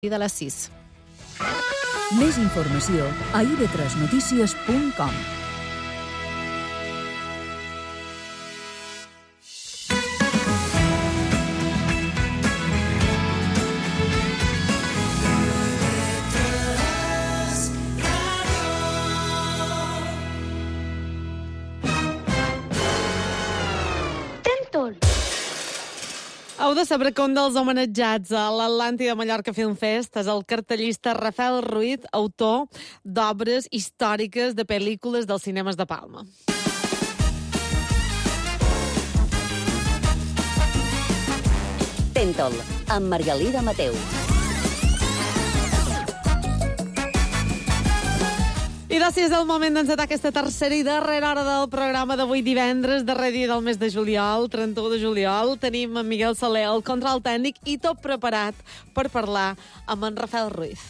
de les 6. Més informació a ib3notícies.com. Heu de saber que un dels homenatjats a l'Atlàntida Mallorca Film Fest és el cartellista Rafael Ruiz, autor d'obres històriques de pel·lícules dels cinemes de Palma. Tentol, amb Margalida Mateu. I d'ací és el moment d'encetar aquesta tercera i darrera hora del programa d'avui divendres, darrer dia del mes de juliol, 31 de juliol. Tenim en Miguel Soler, el control tècnic, i tot preparat per parlar amb en Rafael Ruiz.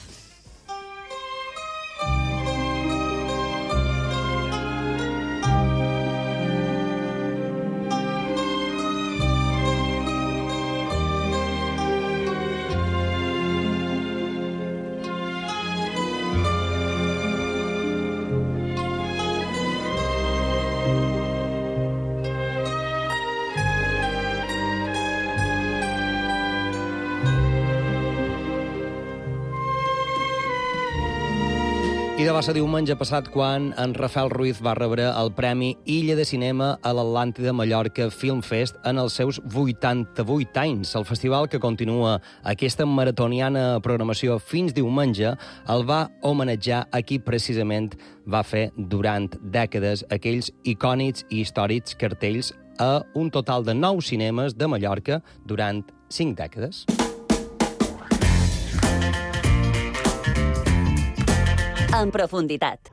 I de va ser diumenge passat quan en Rafael Ruiz va rebre el Premi Illa de Cinema a l'Atlàntida Mallorca Film Fest en els seus 88 anys. El festival, que continua aquesta maratoniana programació fins diumenge, el va homenatjar a qui precisament va fer durant dècades aquells icònics i històrics cartells a un total de 9 cinemes de Mallorca durant 5 dècades. En profunditat.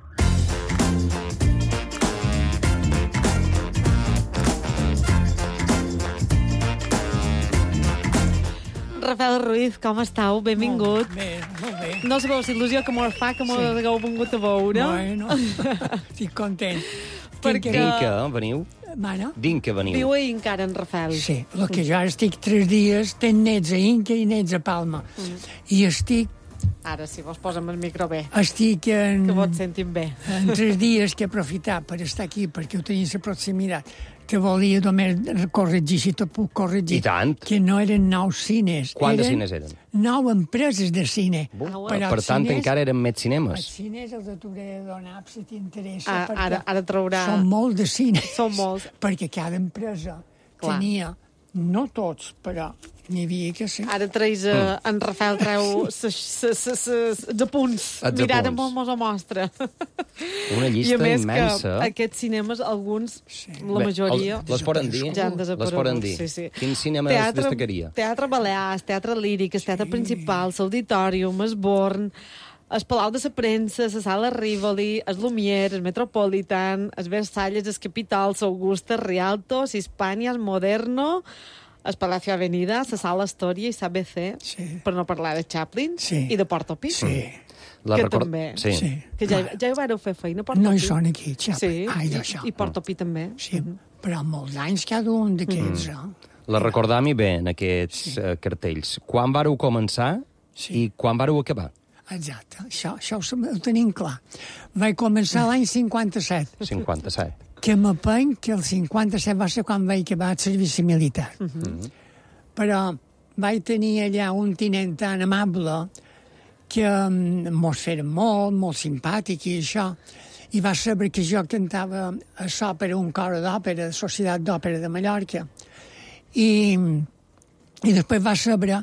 Rafael Ruiz, com estàu? Benvingut. Molt bé, molt bé. No sabeu la il·lusió que m'ho fa que m'ho hagueu vingut a veure. Bueno, estic content. Perquè- Dinca, veniu? Mana? Dinca, veniu. Viu ahir encara en Rafael. Sí, el que jo ara estic 3 dies, tenc nets a Inca i nets a Palma. I estic Ara, si vols, posa'm el micro bé, en... que vos sentim bé. En 3 dies que he aprofitat per estar aquí, perquè ho tenia a la proximitat. Te volia només corregir, si te puc corregir. I tant. Que no eren 9 cines. Quants cines eren? 9 empreses de cine. Per tant, encara eren més Els cinemes. cines els t'hauré de donar, si t'interessa. Ara traurà... Són molts de cines. Són molts. Perquè cada empresa Clar. tenia, no tots, però n'hi havia que sí. Ara treus, en Rafael treu els apunts. Els Mira, ara apunts. mos ho mostra. Una llista I a més immensa. que aquests cinemes, alguns, la Bé, majoria... Les poden dir? Ja han desaparegut. Les poden dir. Sí, sí. Quin cinema destacaria? Teatre Balears, Teatre Líric, el Teatre Principal, l'Auditorium, el Born, el Palau de la Premsa, la Sala Rivoli, el Lumière, el Metropolitan, el Versalles, el Capitol, l'Augusta, el Rialto, l'Hispània, el Moderno, el Palacio Avenida, la Sala Astòria i l'ABC, Sí. per no parlar de Chaplin Sí. i de Portopí. Sí. Que també. Sí. Sí. Que ja hi vareu fer feina, Portopí. No hi són aquí, xapa. Sí, Ai, d'això. i Portopí també. Sí, però molts anys cada un d'aquests, La recordam i bé, en aquests cartells. Quan vareu començar i quan vareu acabar? Exacte, això ho tenim clar. Vaig començar l'any 57, 57. que m'apeny que el 57 va ser quan vaig acabar el servici militar. Però vaig tenir allà un tinent tan amable que mos feren molt simpàtic i això, i va saber que jo cantava a l'òpera, un cor d'òpera, de Societat d'Òpera de Mallorca, i després va saber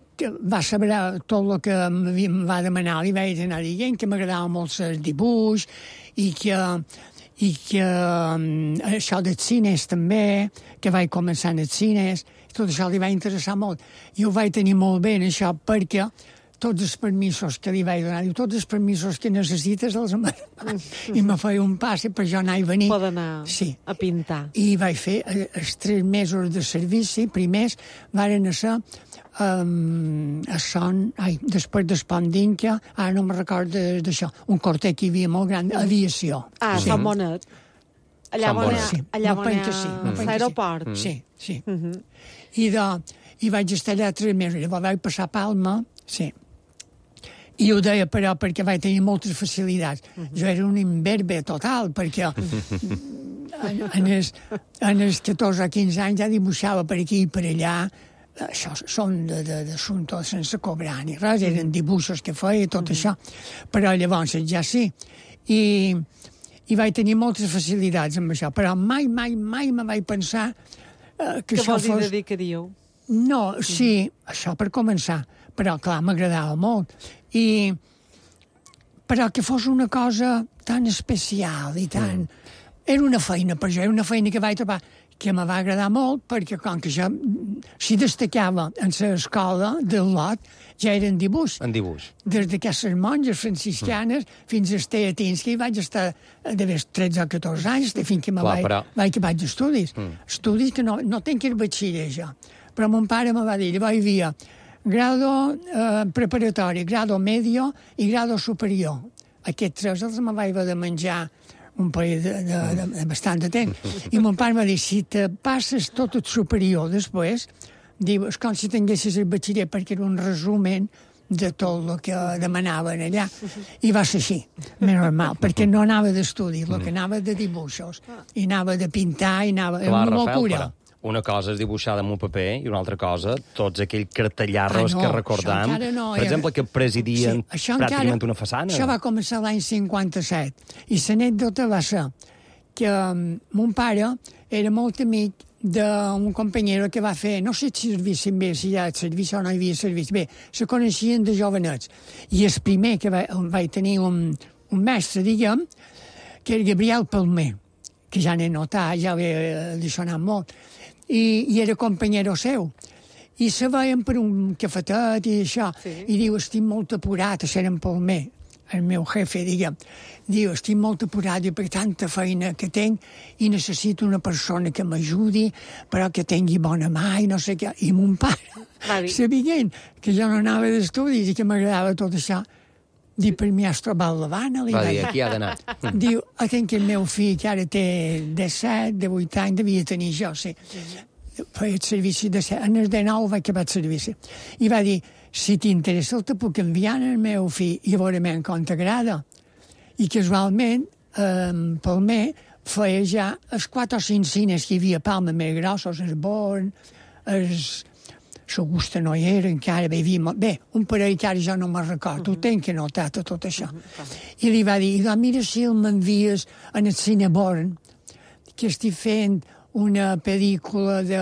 tot el que em va demanar. Li vaig anar dient que m'agradava molt el dibuix i que això dels cines també, que vaig començar en els cines, tot això li va interessar molt. I ho vaig tenir molt bé en això perquè tots els permisos que li vaig donar, tots els permisos que necessites els i me feia un passe per jo anar i venir. Pot anar a pintar. I vaig fer els 3 mesos de servici, primers varen ser després d'Espondinca, ara no me recordo d'això, un cortet que hi havia molt gran, aviació. Sant Bonet. Allà on hi ha l'aeroport. Sí. I vaig estar allà 3 mesos. Llavors vaig passar a Palma, sí. I ho deia, però, perquè vaig tenir moltes facilitats. Jo era un imberbe total, perquè en els 14 o 15 anys ja dibuixava per aquí i per allà. Això són d'assumptes sense cobrar ni res, eren dibuixos que feia, tot això. Però llavors ja sí. I vaig tenir moltes facilitats amb això, però mai me vaig pensar que això fos... Que vols dir dedicaríeu? No, sí, això per començar. Però, clar, m'agradava molt. Però que fos una cosa tan especial i tan... Era una feina per jo, era una feina que vaig trobar que me va agradar molt, perquè com que jo si destacava en l'escola del lot, ja era en dibuix. En dibuix. Des d'aquestes monges franciscanes fins als teatins, que hi vaig estar d'haver 13 o 14 anys, fins que vaig acabar estudis. Estudis que no tenc el batxiller, jo. Però mon pare me va dir, llavors hi havia grado preparatori, grado medio i grado superior. Aquests tres els me vaig haver de menjar un parell de bastant de temps. I mon pare va dir, si te passes tot el superior després, diu, és com si tinguessis el batxiller, perquè era un resumen de tot el que demanaven allà. I va ser així, més normal, perquè no anava d'estudi, el que anava de dibuixos, i anava de pintar, i anava... Clar, Rafael, una cosa és dibuixar damunt paper i una altra cosa, tots aquells cartellarros que recordam, per exemple, que presidien pràcticament una façana. Això va començar l'any 57, i l'anècdota va ser que mon pare era molt amic d'un companyero que va fer, no sé si servissin bé, si hi ha servici o no hi havia servici, bé, se coneixien de jovenets, i el primer que vaig tenir un mestre, diguem, que era Gabriel Palmer, que ja n'he notat, ja havia dissonat molt, i era companyero seu. I se veien per un cafetet i això, i diu, estic molt apurat, això era en Palmer, el meu jefe, diguem. Diu, estic molt apurat, per tanta feina que tinc i necessito una persona que m'ajudi, però que tingui bona mà i no sé què. I mon pare, sabent que jo no anava d'estudis i que m'agradava tot això, diu, per mi has trobat l'Havana. Va dir, aquí ha d'anar. Diu, tinc el meu fill, que ara té 17, de 8 anys, devia tenir jo, sí. Feia el servici de 7, en el de 9 vaig acabar el servici. I va dir, si t'interessa te puc enviar el meu fill i veurem com t'agrada. I casualment, Palmer feia ja els 4 o 5 cines que hi havia a Palma més grossos, el Born, l'Augusta no hi era, encara hi havia... Bé, un parell que ara jo no me'n recordo, ho tenc anotat tot això. I li va dir, mira si el m'envies en el cine Born, que estic fent una pel·lícula de...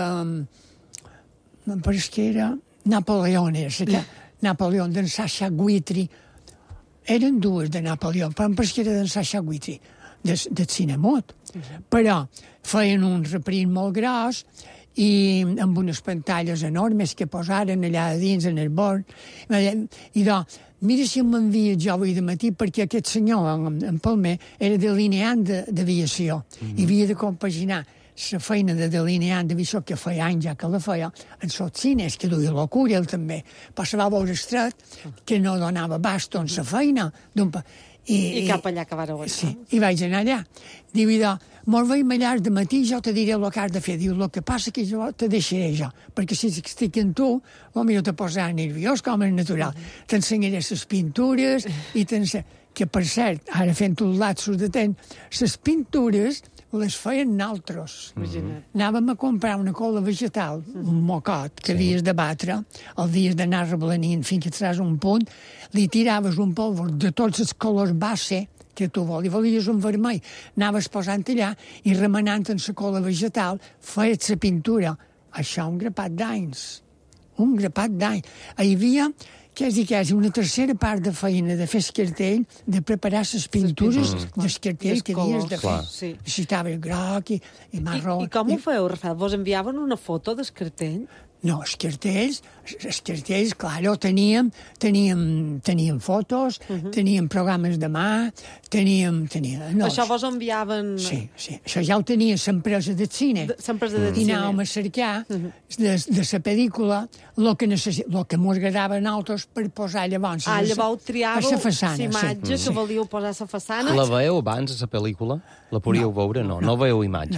Però que era Napoleones, Napoleon, d'en Sacha Guitry. Eren dues de Napoleon, però em penso que era d'en Sacha Guitry, del cinemot. Però feien un reprint molt gros i amb unes pantalles enormes que posaren allà dins en el bord. I doncs, mira si m'envia jo avui de matí, perquè aquest senyor, en Palmer, era delineant d'aviació. I havia de compaginar la feina de delineant d'aviació, que feia anys ja que la feia, en els cines, que duia locura, ell també. Però se va veure estret, que no donava bast en la feina. I cap allà que vareu anar. Sí, i vaig anar allà. Diu, mos veiem allà de matí, jo te diré el que has de fer. Diu, el que passa que jo te deixaré jo, perquè si estic amb tu, potser te posarà nerviós, com és natural. T'ensenyaré les pintures, i que, per cert, ara fent un lapsus de temps, les pintures les feien naltros. Anàvem a comprar una cola vegetal, un mocot, que havies de batre, el dies d'anar reblanint fins que traus un punt, li tiraves un polvo de tots els colors base que tu volies un vermell, anaves posant allà i remenant en la cola vegetal, feies la pintura. Això un grapat d'anys. Un grapat d'anys. Hi havia, què és dir, una tercera part de feina de fer el cartell, de preparar les pintures del cartell que havies de fer. Necessitava el groc i marró. I com ho feu, Rafael? Vos enviaven una foto del cartell? No, els cartells, clar, teníem fotos, teníem programes de mà, teníem... No, això vos enviaven... Sí, això ja ho tenia l'empresa de cine. I anàvem a cercar de la pel·lícula el que ens agradava a nosaltres per posar llavors a la façana. L'imatge que volíeu posar a la façana. La veieu abans, la pel·lícula? La podíeu veure? No veieu imatges.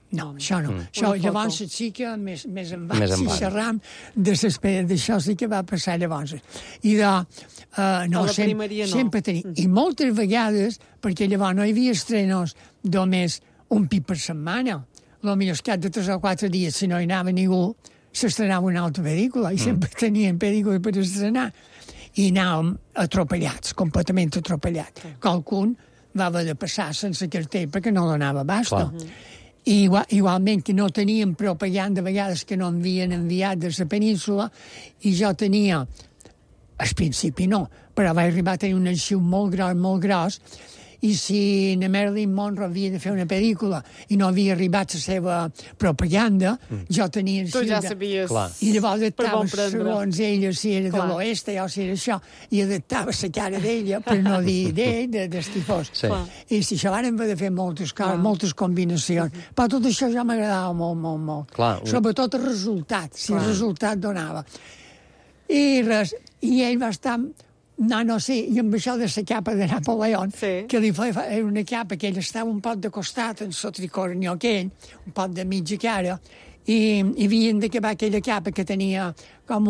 No, això no. Això, llavors sí que més en Més vaig, en si vaig. xerram d'això sí que va passar llavors. I no, la primeria no. sempre tenia. I moltes vegades, perquè llavors no hi havia estrenos només un pit per setmana. Potser al cap de 3 o 4 dies, si no hi anava ningú, s'estrenava una altra pel·lícula i sempre tenien pel·lícules per estrenar. I anàvem atropellats, completament atropellats. Qualcun va haver de passar sense cartell perquè no donava basta. I igualment que no teníem propaganda, a vegades que no havien enviat des de la península, i jo tenia, al principi no, però vaig arribar a tenir un arxiu molt gros, i si na Marilyn Monroe havia de fer una pel·lícula i no havia arribat la seva propaganda, jo tenia Tu ja sabies. Clar. i llavors adaptava bon prendre. segons ella, si era de Clar. l'oest o si era això, i adaptava la cara d'ella, per no dir d'ell, qui fos. Sí. Clar. I si això vàrem haver de fer moltes coses, moltes combinacions. Però tot això ja m'agradava molt. Clar, Sobretot el resultat, si el resultat donava. I res, i ell va estar... No sé, i amb això de la capa de Napoleón, que li feia, era una capa que ell estava un poc de costat en el tricornió aquell, un poc de mitja cara, i havien d'acabar aquella capa que tenia com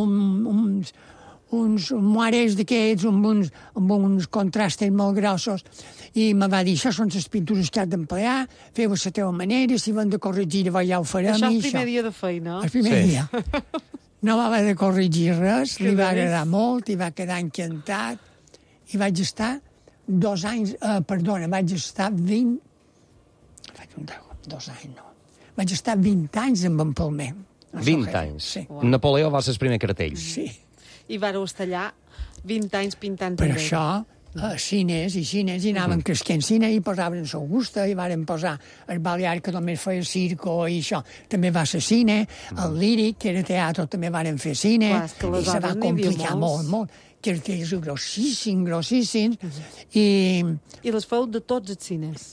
uns moarers d'aquests, amb uns contrastes molt grossos, i me va dir, això són les pintures que has d'emplear, feu-ho a la teva manera, si van de corregir, llavors ja ho farem. Això el primer dia de feina. El primer dia. No va haver de corregir res, Que li va bé. agradar molt, i va quedar encantat, i vaig estar 2 anys, vaig estar 20... Vaig un 2 anys, no. Vaig estar 20 anys amb en Palmer. 20 anys. Sí. Napoleó va ser el primer cartell. Sí. I vareu estar allà 20 anys pintant Per també. això, cines, i anaven cresquent cine i posaven el Augusta, i varen posar el Balear, que només feia circo i això. També va ser cine, el Líric, que era teatre, també varen fer cine, Clar, és que i se aleshores va n'hi havia complicar molts. molt. Cartells grossíssims, i I les feu de tots els cines.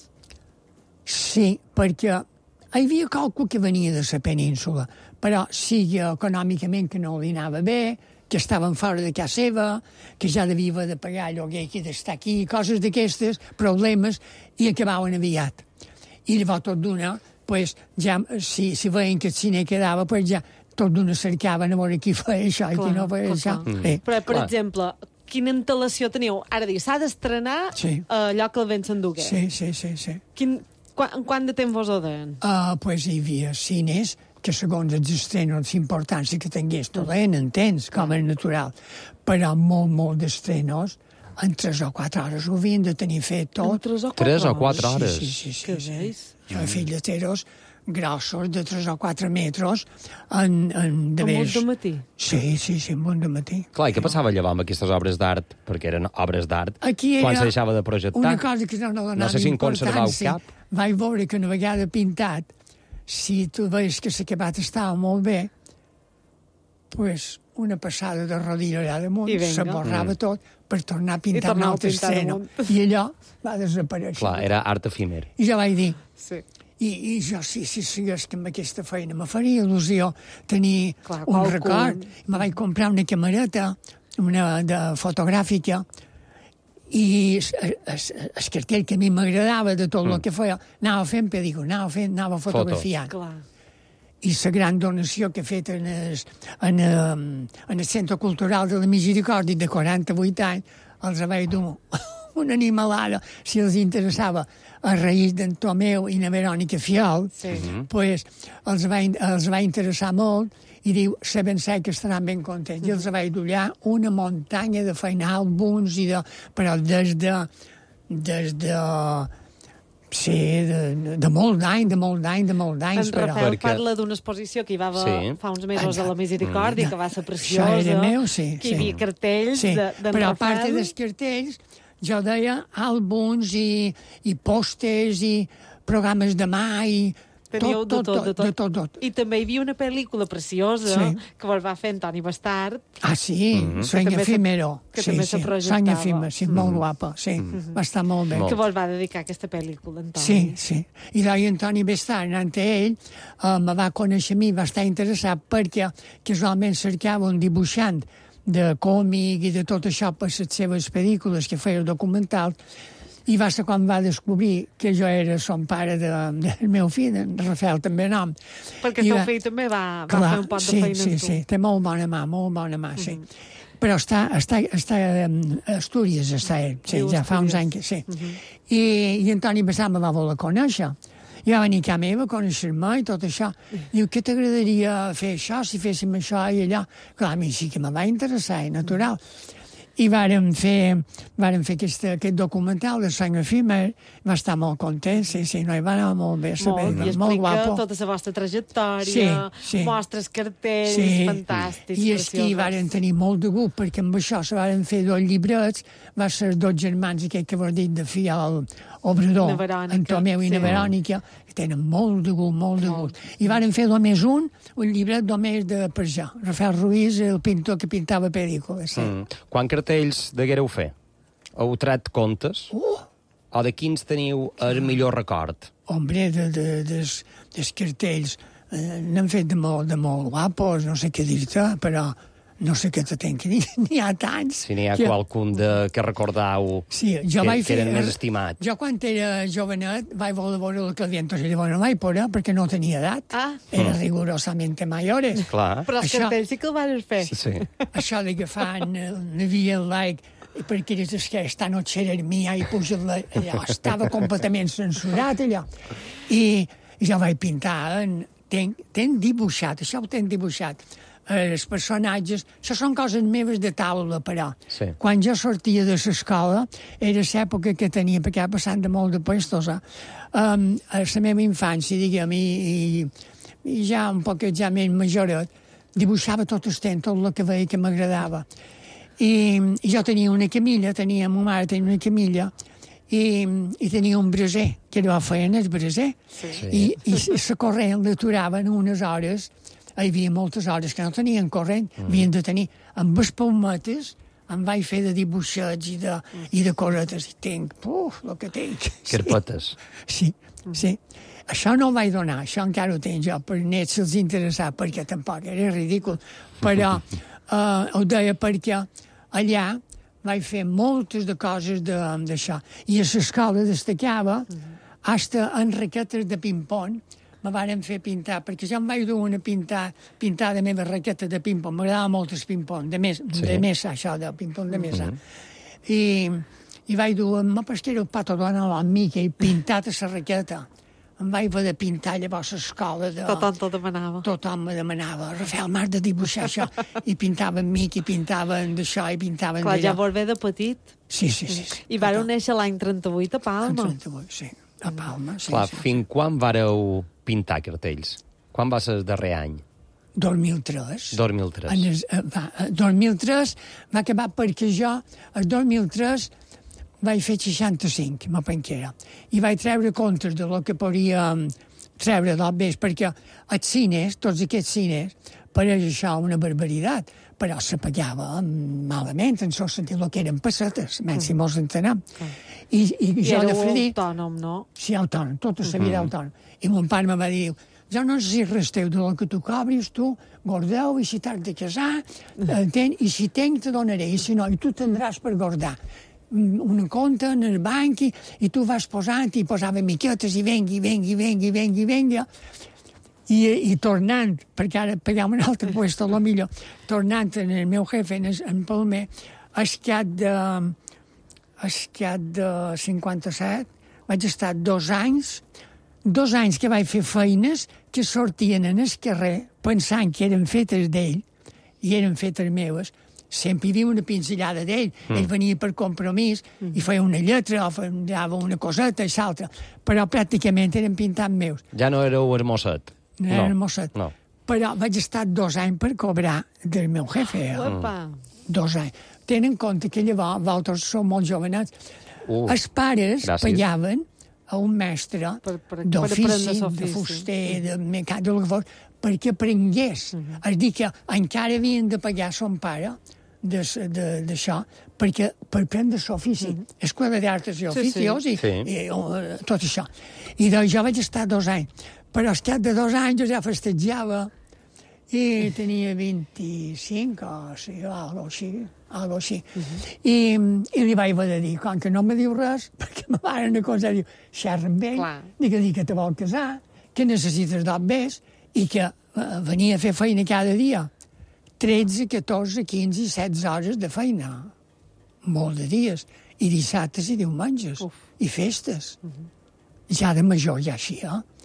sí, perquè hi havia qualcú que venia de la península, però sigui econòmicament que no li anava bé, que estaven fora de casa seva, que ja devia haver de pagar lloguer que d'estar aquí, coses d'aquestes, problemes, i acabaven aviat. I llavors tot d'una, pues, ja, si veien que el cine quedava, pues ja tot d'una cercaven a veure qui feia això i qui no feia això. Però, per Clar. exemple, quina antelació teníeu? Ara dir, s'ha d'estrenar allò que el vent s'endugué. Sí. Quant de temps vos ho deien? Pues hi havia cines que segons els estrenos importants que tingués tot entens, com és natural. Però molt d'estrenos, en 3 o 4 hores ho havien de tenir fet tot. 3 o 4 hores. Sí. Que veus? Jo he fet lleteros grossos de 3 o 4 metres de Amb un més... dematí? Sí, amb un dematí. Clar, i què passava llavors amb aquestes obres d'art? Perquè eren obres d'art. Aquí era quan se deixava de projectar. una cosa que no donava No sé si en conservau importància. cap. Vaig veure que una vegada pintat, si tu veies que l'acabat estava molt bé, pues una passada de rodilla allà damunt, I vinga. se borrava tot per tornar a pintar un tornar a altre pintar escena. damunt. I allò va desaparèixer. Clar, era art efímer. I jo vaig dir, Sí. i jo si és que amb aquesta feina me faria il·lusió tenir Clar, un qualcun. record. Me vaig comprar una camereta, una fotogràfica, i el cartell que a mi m'agradava de tot el que feia, anava fent pel·lícula, anava fotografiant. Clar. I la gran donació que he fet en el Centre Cultural de la Misericòrdia de 48 anys, els vaig dur una animalada, si els interessava, a raïs d'en Tomeu i na Verònica Fiol, pues, els va interessar molt, i diu, saben ser que estaran ben contents. I els vaig dullar una muntanya de feina, àlbums, però des de molt d'any. En Rafael parla d'una exposició que hi va haver fa uns mesos a la Misericòrdia, que va ser preciosa. Això era meu, sí. Que hi havia cartells d'en Rafael. Però a part dels cartells, jo deia àlbums i pòsters i programes de mà i Teníeu de tot. I I també hi havia una pel·lícula preciosa que vos va fer Antoni Bastard. Ah, sí, Sueño efímero. Que també se projectava. Sueño efímero, sí, molt guapa, sí, va estar molt bé. Que vos va dedicar aquesta pel·lícula, Antoni. Sí. I l'oi Antoni Bastard, anant a ell, me va conèixer a mi, va estar interessat perquè casualment cercava un dibuixant de còmic i de tot això per les seves pel·lícules que feia documentals, I va ser quan va descobrir que jo era son pare del meu fill, en Rafael també nom. Perquè el teu fill també va fer un pot de feina amb tu. Sí, té molt bona mà, sí. Però està a Astúries, està ell, sí, ja fa uns anys que sí. I Antoni Bassà me va voler conèixer. I va venir a casa meva a conèixer-me i tot això. Diu, què t'agradaria fer això, si féssim això i allò? Clar, a mi sí que me va interessar, natural. I vàrem fer aquest documental de Sang Efímer, va estar molt content, sí, no, hi va anar molt bé, i explica tota la vostra trajectòria, mostres cartells, fantàstics, i és que hi varen tenir molt de gust, perquè amb això se varen fer 2 llibrets, va ser 2 germans, aquell que vos dit de Fial Obrador, en Tomeu i na Verònica, que tenen molt de gust. I varen fer només un llibret només de per jo, Rafael Ruiz, el pintor que pintava pel·lícules. Quan cartells deguereu fer? Heu tret comptes? O de quins teniu el millor record? Hombre, dels cartells n'han fet de molt guapos, no sé què dir-te, però no sé què te tenc que dir, n'hi ha tants. Si n'hi ha qualcun que recordau que eren més estimats. Jo, quan era jovenet, vaig voler veure el Clavientos, i llavors no vaig poder perquè no tenia edat. Era rigorosament mayores. Clar. Però els cartells sí que el vas fer. Sí. Això de que fan Navia like, perquè eres que esta noche era mia, i puja allò, estava completament censurat, allò. I jo vaig pintar, tenc dibuixat, això ho tenc dibuixat. Els personatges, això són coses meves de taula, però. Sí. Quan jo sortia de l'escola, era l'època que tenia, perquè ha passat de molt de puestos, a la meva infància, diguem, i ja un poc ja més majoret, dibuixava tot el temps, tot el que veia que m'agradava. I jo tenia una camilla, ma mare tenia una camilla, i tenia un braser, que era feien el braser, i la corrent l'aturaven unes hores. Hi havia moltes hores que no tenien corrent, havien de tenir. Amb les palmetes em vaig fer de dibuixets i de cosetes. I tinc, el que tinc. Carpetes. Sí. Això no ho vaig donar, això encara ho tinc jo, per nets se'ls interessava, perquè tampoc era ridícul. Però ho deia perquè allà vaig fer moltes de coses d'això. I a l'escola destacava, fins en raquetes de ping-pong, me varen fer pintar, perquè jo em vaig dur una pintar de meva raqueta de ping-pong, m'agradava molt el ping-pong, de mesa, això, del ping-pong de mesa. I vaig dur, que era el Pato Donald, el Mickey, pintat a la raqueta. Em vaig haver de pintar llavors a l'escola. Tothom t'ho demanava. Tothom me demanava, Rafael, m'has de dibuixar això. I pintaven Mickey, pintaven d'això, i pintaven d'allò. Clar, ja vol bé de petit. Sí. I vareu néixer l'any 38 a Palma. L'any 38, sí. A Palma, sí. Clar, fins quan vareu pintar cartells? Quan va ser el darrer any? 2003. 2003. 2003 va acabar perquè jo, el 2003, vaig fer 65, ma penquera. I vaig treure comptes de lo que podia treure del vés, perquè els cines, tots aquests cines, pareix això una barbaritat, però se pagava malament, en el sentit que eren pessetes, menys si mos entenem. I jo de Fredí... autònom, no? Sí, autònom, tota la vida autònom. I mon pare me va dir, jo no sé res teu de lo que tu cobris, tu guardeu, i si t'has de casar, i si tenc te donaré, i si no, i tu tindràs per guardar una compte en el banc, i tu vas posant, i posava miquetes, i vengui. I tornant, perquè ara pagàvem un altre puesto, a lo millor, tornant en el meu jefe, en Palmer, esquiat de 57, vaig estar 2 anys que vaig fer feines que sortien en el carrer pensant que eren fetes d'ell i eren fetes meves. Sempre hi havia una pinzellada d'ell. Ell venia per compromís i feia una lletra o feia una coseta i l'altra. Però pràcticament eren pintats meus. Ja no éreu hermoset. No era hermoset. No. Però vaig estar 2 anys per cobrar del meu jefe. 2 anys. Tenen en compte que llavors, vosaltres sou molt jovenets, els pares pagaven a un mestre d'ofici, de fuster, de mecànic, del que fos, perquè aprengués. És dir, que encara havien de pagar son pare d'això, perquè per prendre l'ofici. Escola d'Artes i Oficios i tot això. I doncs jo vaig estar 2 anys. Però al cap de 2 anys jo ja festejava i tenia 25 o sí, algo així. I li vaig haver de dir, com que no me diu res, perquè ma mare una cosa diu, xerra amb ell, digue que te vol casar, que necessites 2 bes, i que venia a fer feina cada dia. 13, 14, 15 i 16 hores de feina. Molt de dies. I dissabtes i diumenges. I festes. Ja de major, ja així,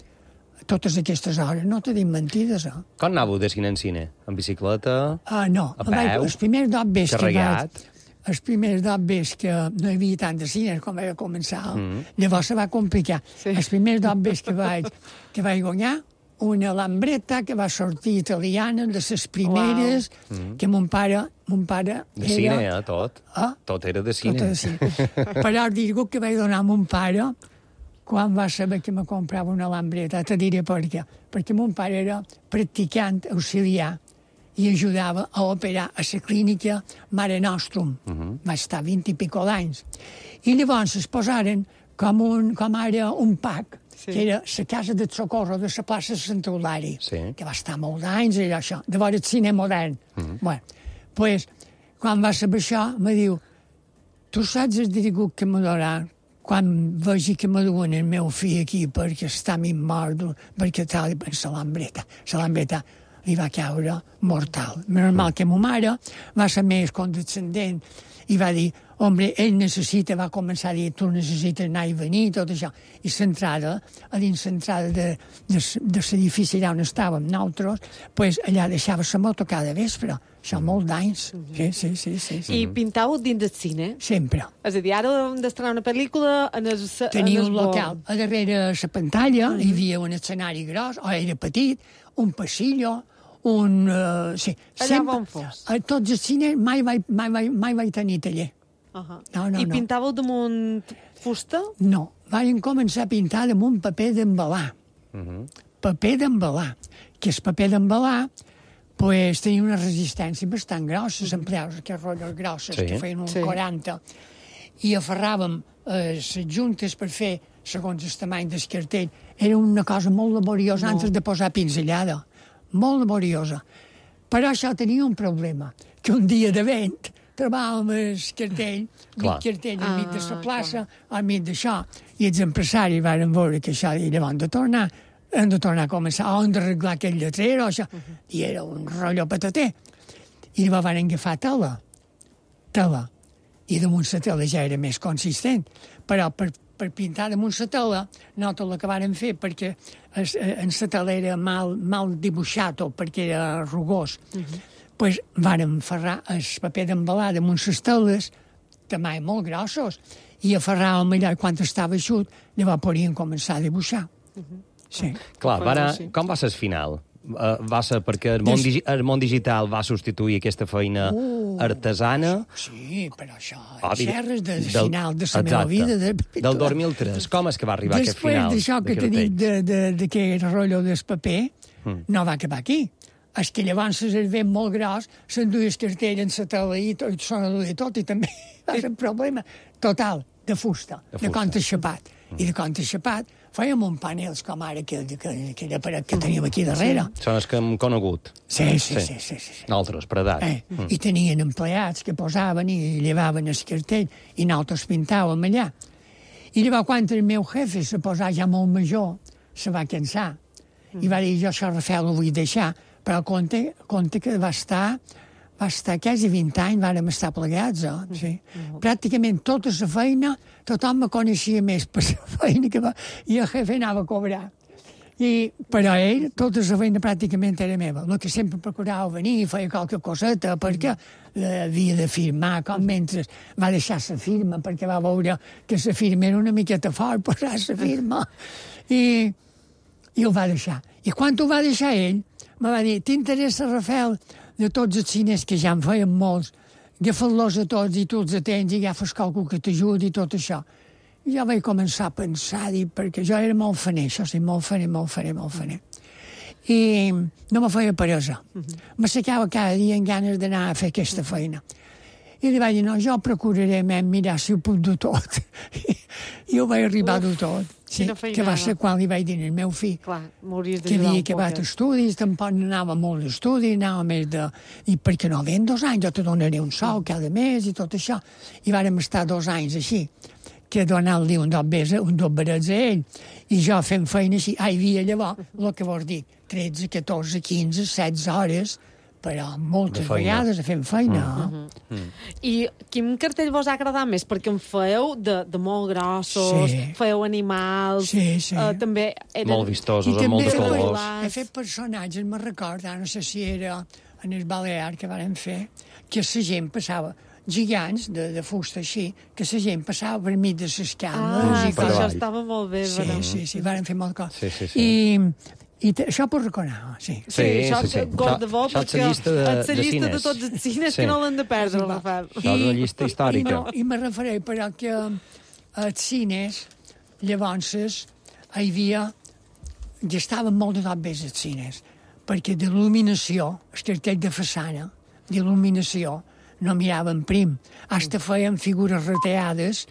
totes aquestes hores, no t'he dit mentides, Com anàveu de cine en cine? En bicicleta? No. A peu? Els primers 2 bes Carregat? Els primers 2 bes que no hi havia tant de cine com va començar, llavors se va complicar. Els primers 2 bes que vaig guanyar, una lambreta que va sortir italiana, de les primeres, que mon pare de cine, tot. Tot era de cine. Tot era de cine. Però dic que vaig donar a mon pare quan va saber que me comprava una lambreta. Te diré per què. Perquè mon pare era practicant auxiliar i ajudava a operar a la clínica Mare Nostrum. Va estar 20 i pico d'anys. I llavors es posaren com ara un PAC, que era la Casa de Socorro de la plaça de Sant Eulari, que va estar molt d'anys i això. Llavors el cine modern. Bueno, pues, quan va saber això, me diu, tu saps el dirigut que me donarà quan vegi que me duen el meu fill aquí perquè està a mi mort, perquè tal, la lambreta li va caure mortal. Normal que ma mare va ser més condescendent i va dir, home, ell va començar a dir, tu necessites anar i venir, tot això. I l'entrada, a dins l'entrada de l'edifici allà on estàvem nosaltres, pues allà deixava la moto cada vespre. Això molt d'anys. Sí. I pintau dins del cine? Sempre. És a dir, ara hem d'estrenar una pel·lícula en el tenia un local. A darrere la pantalla hi havia un escenari gros, o era petit, un passillo, sí. Allà on fos? A tots els cines mai vaig tenir taller. No. I pintàveu damunt fusta? No, vam començar a pintar damunt paper d'embalar. Paper d'embalar. Que el paper d'embalar pues, tenia una resistència bastant grossa, s'empleaven aquestes rotlles grosses que feien un 40, i aferràvem les juntes per fer segons el tamany del cartell. Era una cosa molt laboriosa antes de posar pinzellada. Molt laboriosa. Però això tenia un problema, que un dia de vent trobàvem el cartell, enmig de la plaça, enmig d'això, i els empresaris van veure que això era hem de tornar a començar, hem d'arreglar aquell lletrer, això, i era un rotllo patater. I llavors van agafar tela, i damunt la tela ja era més consistent, però per pintar damunt la tela, nosaltres l'acabarem fer perquè en la tela era mal dibuixat o perquè era rugós. Pues vàrem ferrar el paper d'embalar damunt les teles, també molt grossos, i aferràvem allà quan estava eixut, llavors podíem començar a dibuixar. Sí. Clar, com va ser el final? Va ser perquè el món digital va substituir aquesta feina artesana? Sí, però això, xerres del final de la meva vida. Del 2003, com és que va arribar aquest final? Després d'això que t'he dit d'aquest rotllo del paper, no va acabar aquí. És que llavors el vent molt gros s'enduia el cartell en la tela i tot, i també va ser un problema total de fusta, de conte xapat. I de conte xapat fèiem un panels com ara, aquell aparat que teníem aquí darrere. Són els que hem conegut. Sí. Nosaltres, per edat. I tenien empleats que posaven i llevaven el cartell i nosaltres pintàvem allà. I llavors, quan el meu jefe se posava ja molt major, se va cansar. I va dir, jo això, Rafael, ho vull deixar. Però compte que va estar quasi 20 anys, vàrem estar plegats, sí. Pràcticament tota la feina, tothom me coneixia més per la feina que va, i el jefe anava a cobrar. Però ell, tota la feina pràcticament era meva. El que sempre procurava venir, feia qualque coseta, perquè havia de firmar, com mentre va deixar la firma, perquè va veure que la firma era una miqueta fort, posar la firma. I ho va deixar. I quan ho va deixar ell, me va dir, t'interessa, Rafael, de tots els cines que ja en feien molts, agafa-los a tots i tu els atens i agafes qualcú que t'ajudi i tot això. I jo vaig començar a pensar, perquè jo era molt faner, això sí, molt faner. I no me feia peresa. M'assecava cada dia amb ganes d'anar a fer aquesta feina. I li vaig dir, no, jo procuraré mirar si ho puc dur tot. I ho vaig arribar a dur tot. Sí, Quina que feinada. va ser quan li vaig dir al meu fill Clar, m'hauries que d'ajudar havia un acabat poquet. estudis, tampoc no anava molt d'estudi, anava més de... I perquè no havien 2 anys, jo te donaré un sou cada mes i tot això. I vàrem estar 2 anys així, que donant-li un dos barets a ell, i jo fent feina així. Hi havia llavors, el que vos dic, 13, 14, 15, 16 hores, però moltes vegades fent feina. I quin cartell vos ha agradat més? Perquè en feu de molt grossos, Sí. feu animals, Sí, sí. també eren... Molt vistosos, I amb molts també colors. he fet personatges, me'n record, no sé si era en el Balear que vàrem fer, que la gent passava, gegants de fusta així, que la gent passava per mig de les cames. sí, i per això avall. estava molt bé. Sí, però- sí, vàrem fer molt cos. Sí. Això per reconar, sí. Sí, això gos de bo, Això és perquè la llista de és la llista cines. de tots els cines Sí. que no l'han de perdre, Sí, va. Rafael. Això és una llista històrica. I me refereix, però, que als cines, llavors, hi havia... Ja estaven molt de tot bé els cines, perquè d'il·luminació, el cartell de façana, d'il·luminació, no miraven prim. Hasta feien figures reteades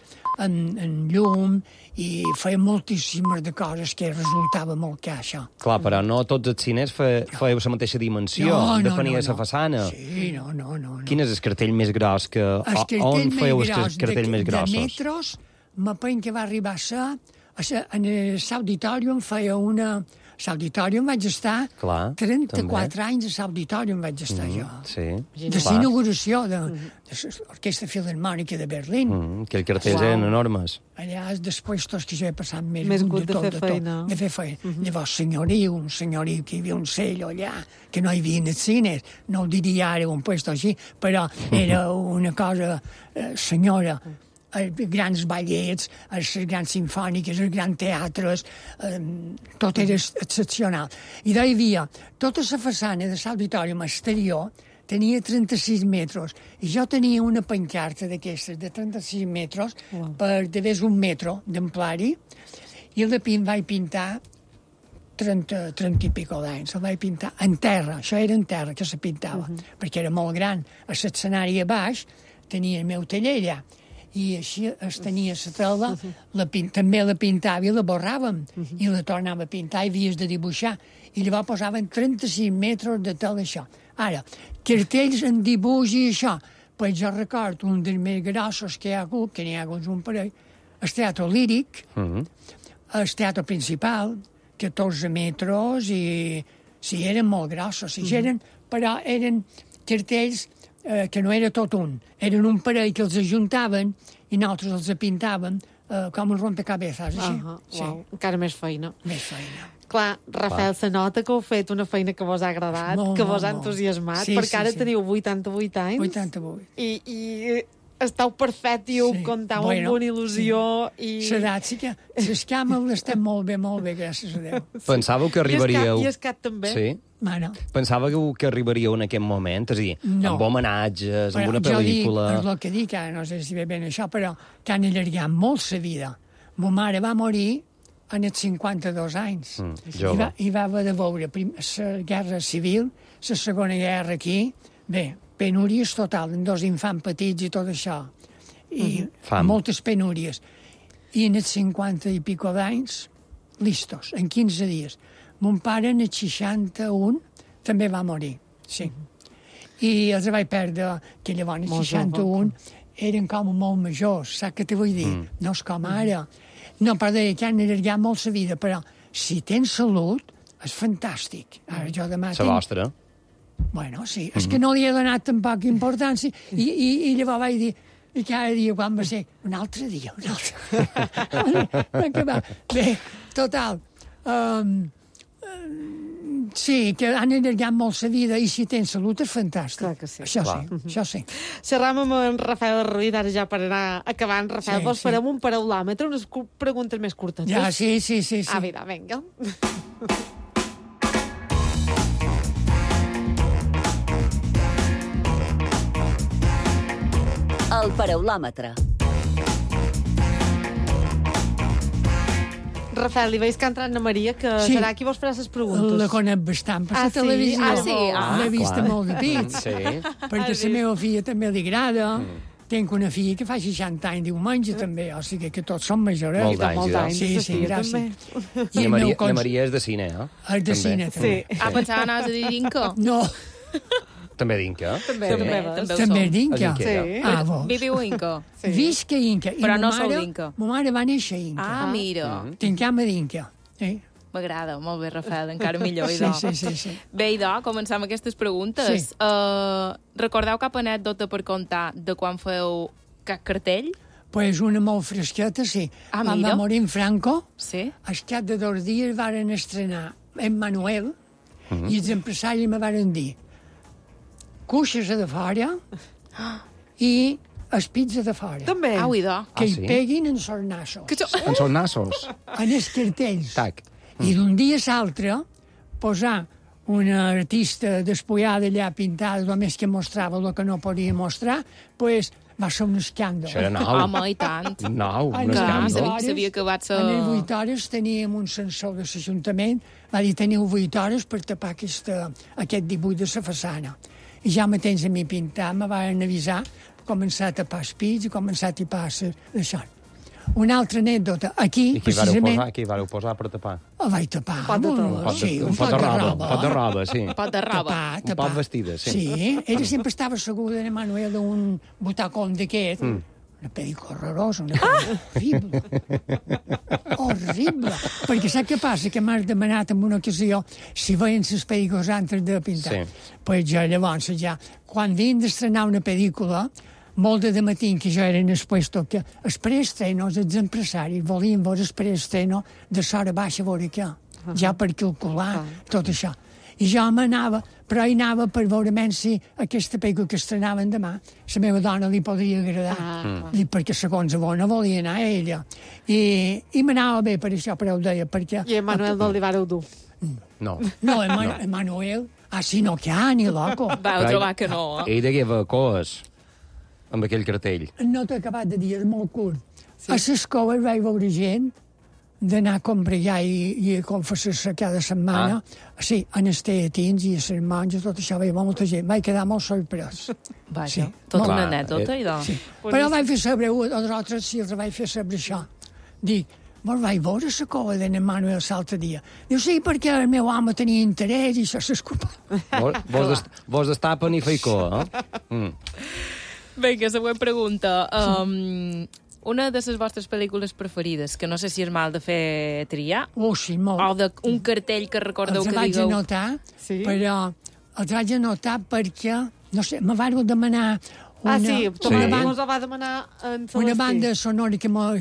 en llum i feien moltíssimes de coses que resultava molt car, això. Clar, però no tots els cines fèieu la mateixa dimensió, depenia de la façana. Sí, no. Quin és el cartell més gros que... El cartell On fèieu més els gros cartells més de grossos? metros, m'apenyo que va arribar a ser... En l'auditorium feia una... L'auditorium vaig estar... Clar, 34 anys a l'auditorium vaig estar jo. Sí. De Clar. l'inauguració de l'Orquestra Filharmònica de Berlín. Aquells cartells eren enormes. Allà després tots que jo he passat més Més gust gust de fer feina. De fer feina. Llavors, un senyoriu, que hi havia un cello allà, que no hi havia els cines, no ho diria ara un puesto així, però era una cosa, senyora, els grans ballets, les grans sinfòniques, els grans teatres, tot era excepcional. I d'ahir hi havia tota la façana de l'auditorium exterior, tenia 36 metres, i jo tenia una pancarta d'aquestes de 36 metres per de més un metro d'amplari, i el vaig pintar 30 i pico d'anys, el vaig pintar en terra, això era en terra que se pintava, perquè era molt gran. A l'escenari a baix tenia el meu taller allà, i així es tenia la tela, també la pintava i la borràvem, i la tornava a pintar i havies de dibuixar, i llavors posaven 36 metres de tela això. Ara, cartells en dibuix i això, pues jo recordo un dels més grossos que hi ha hagut, que n'hi ha hagut un parell, el Teatre Líric, el Teatre Principal, 14 metres, i sí, eren molt grossos, però eren cartells que no era tot un. Eren un parell que els ajuntaven i nosaltres els pintàvem com un rompecabezas, així. Uau, encara més feina. Més feina. Clar, Rafael, se nota que heu fet una feina que vos ha agradat, Molt, que vos ha molt. entusiasmat, Sí, perquè sí, ara sí. teniu 88 anys 88. i esteu perfect i ho Sí. contau Bueno, amb una il·lusió. L'edat sí que... Les cames l'estem molt bé, gràcies a Déu. Pensàveu que arribaríeu... I el cat també. Sí? Bueno, Pensàveu que arribaríeu en aquest moment? És a dir, No. amb homenatges, amb una jo pel·lícula... dic, és el que dic, ara no sé si ve ben això, però que han allargat molt la vida. Ma mare va morir en els 52 anys. jove. I va haver de veure la guerra civil, la segona guerra aquí, bé, penúries total, amb 2 infants petits i tot això. I Fam. moltes penúries. I en els 50 i pico d'anys, listos, en 15 dies. Mon pare, en els 61, també va morir, sí. I els vaig perdre, que llavors, en el Molt 61, eren com molt majors, saps què te vull dir? No és com ara. No, per dir que han allargat molt la vida, però si tens salut, és fantàstic. Ara jo demà La vostra. Bueno, sí, és que no li he donat tampoc importància i llavors vaig dir, i cada dia quan va ser, un altre dia. Bé, total, sí, que han allargat molt la vida i si tens salut és fantàstic. Clar que sí. Això Clar. sí, això sí. Xerram amb en Rafael Ruiz, ara ja per anar acabant. Rafael, Sí, vos sí. farem un paraulòmetre, unes preguntes més curtes. Ja, sí. A veure, vinga. El paraulòmetre. Rafael, li veig que ha entrat na Maria, que Sí. serà qui vos farà les preguntes. La conec bastant per Ah, la sí? televisió. Ah, sí? Ah, L'he vista clar. molt de pit. Sí. Perquè a la meva filla també li agrada. Tinc una filla que fa 60 anys diumenge, també, o sigui que tots som majorets. Molts anys, Molts ja. anys, Sí, la sí, filla gràcies. també. I el meu La Maria és de cine, eh? El de cine, també. Sí. Pensava anaves a dir Dinko. No, També d'Inca. També, També, també. també. també som. d'Inca. És Inca, Sí. Ah, vos. Viviu a Inca. Sí. Visc a Inca. I Però ma no sou mare- d'Inca. Ma mare va néixer a Inca. Ah, mira. Tinc ama d'Inca. Sí. M'agrada, molt bé, Rafael, encara millor, Sí, idò. sí. Bé, idò, començam amb aquestes preguntes. Sí. Recordeu cap anècdota per contar de quan feu cap cartell? Pues una molt fresqueta, sí. Ah, Quan mira. va morir en Franco, Sí? al cap de 2 dies varen estrenar en Manuel i els empresaris me varen dir cuixes a de fora i espits a de fora. També. Au, idò. Que Ah, hi sí? peguin en sos nassos. Que En són nassos. En els cartells. Tac. I d'un dia a l'altre posar una artista despullada allà pintada, només que mostrava el que no podia mostrar, pues va ser un escàndol. Això era nou. Home, i tant. Nou, En un Clar, les escàndol. hores, s'havia acabat sa- En les 8 hores teníem un censor de l'Ajuntament, va dir teniu 8 hores per tapar aquest dibuix de la façana. I ja mateix a mi pintar me van avisar, començar a tapar els pits i començar a tapar això. Una altra anècdota. Aquí, I qui precisament, vareu posar per tapar? el vaig tapar. pot de tot. Un pot de, Sí, un pot de roba. Un pot de roba, sí. Pot de roba. Tapar, Un tapar. pot vestida, sí. Sí, ella sempre estava segura de Manuel d'un butacón d'aquest. Una pel·lícula horrorosa, una pel·lícula horrible. Horrible. Perquè sap què passa? Que m'has demanat en una ocasió si veien les pel·lícules antes de pintar. Sí. Pues jo llavors ja, quan havien d'estrenar una pel·lícula, molt de matí que jo era en el puesto, que els preestrenos, els empresaris volien veure el preestreno de l'hora baixa a veure què, ja per calcular tot això. I jo m'anava, però hi anava per veure menys si aquesta pel·lícula que estrenaven demà, la meva dona li podria agradar. I perquè segons a no volia anar a ella. I m'anava bé per això, però ho deia, perquè... I a Manuel no li vareu dur. No. No, Manuel, així no que ha, ni loco. Vau trobar que no, eh? Ell deia coes amb aquell cartell. No t'he acabat de dir, és molt curt. Sí. A les coves vaig veure gent d'anar a comprar ja i a confessar-se cada setmana. Sí, en els teatins i a les monges, tot això, veia molta gent. Vaig quedar molt sorprès. Vaja, Sí. tota Clar, una anècdota, idò. Sí. Però vaig fer saber a nosaltres, si els vaig fer saber això. Dic, vos vaig veure la cova d'en Manuel l'altre dia. Diu, sí, perquè el meu home tenia interès i això s'escupa. Vos destapen i feicó, eh? Vinga, següent pregunta. Una de les vostres pel·lícules preferides, que no sé si és mal de fer triar, Oh, sí, molt. o d'un cartell que recordeu Els que vaig digueu... anotar, Sí? però els vaig anotar perquè, no sé, me van demanar una, Tomàs Sí. mos ho va demanar en Celestí. una banda sonora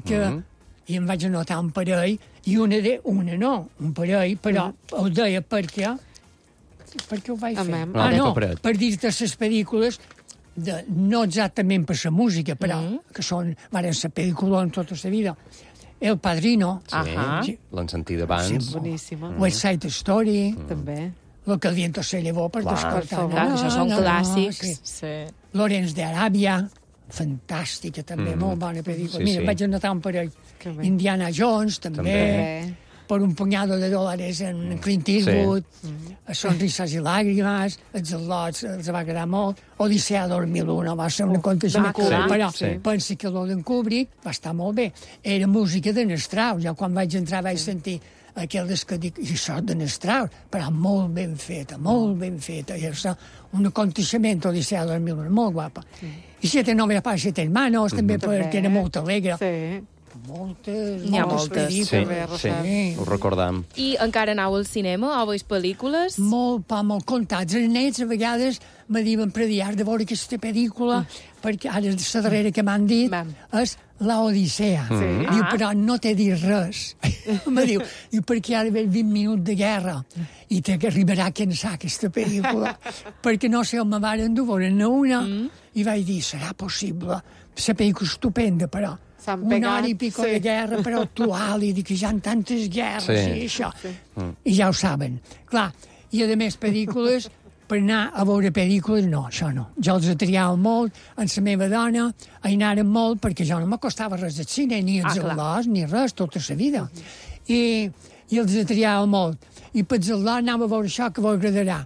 i em vaig anotar un parell, i un parell, però ho deia perquè ho vaig fer. Amem. Ah, no, paret. per dir-te les pel·lícules, no exactament per la música, però que varen ser pel·lícules en tota la vida. El Padrino, Ahà. Sí, l'han sentit abans. Boníssima. West Side Story, També. Lo que el viento se llevó, per descomptat. Clar, això són clàssics. Sí. Sí. Lorenz de Aràbia, fantàstica, també, molt bona pel·lícula. Sí, Mira, sí. vaig anotar un parell. Que bé. Indiana Jones, també. Bé. Per un punyado de dòlars en Clint Eastwood, Sonrisas i làgrimes, els al·lots els va agradar molt, Odissea 2001 va ser un aconteixement, clar, però sí. pensi que el d'en Kubrick va estar molt bé. Era música de Strauss, ja quan vaig entrar vaig sentir aquelles que dic, i això de Strauss, però molt ben feta, i això, un aconteixement, Odissea 2001, molt guapa. I Siete novias para siete hermanos, també perquè era molt alegre. Sí. Moltes, N'hi ha moltes moltes. Sí, pel·lícules. sí, ho recordam. I encara anau al cinema o veus pel·lícules? Molt comptats. Els nets a vegades me diuen per dir, has de veure aquesta pel·lícula, perquè ara la darrera que m'han dit Vam. és La Odissea. Sí. Diu, però no t'he dit res. Me diu, perquè ha d'haver 20 minuts de guerra i t'arribarà a cansar aquesta pel·lícula. Perquè no sé on me varen dur, veure una, i vaig dir, serà possible. La pel·lícula estupenda, però S'han una pegat, hora i pico sí. de guerra, però actual, i dic que ja han tantes guerres Sí. i això. I ja ho saben. Clar, i a més pel·lícules, per anar a veure pel·lícules, no, això no. Jo els triava molt, amb la meva dona, anàrem molt, perquè jo no m'acostava res del cine, ni els al·lòs, ni res, tota la vida. I els triava molt. I per els al·lòs anava a veure això que vos agradarà.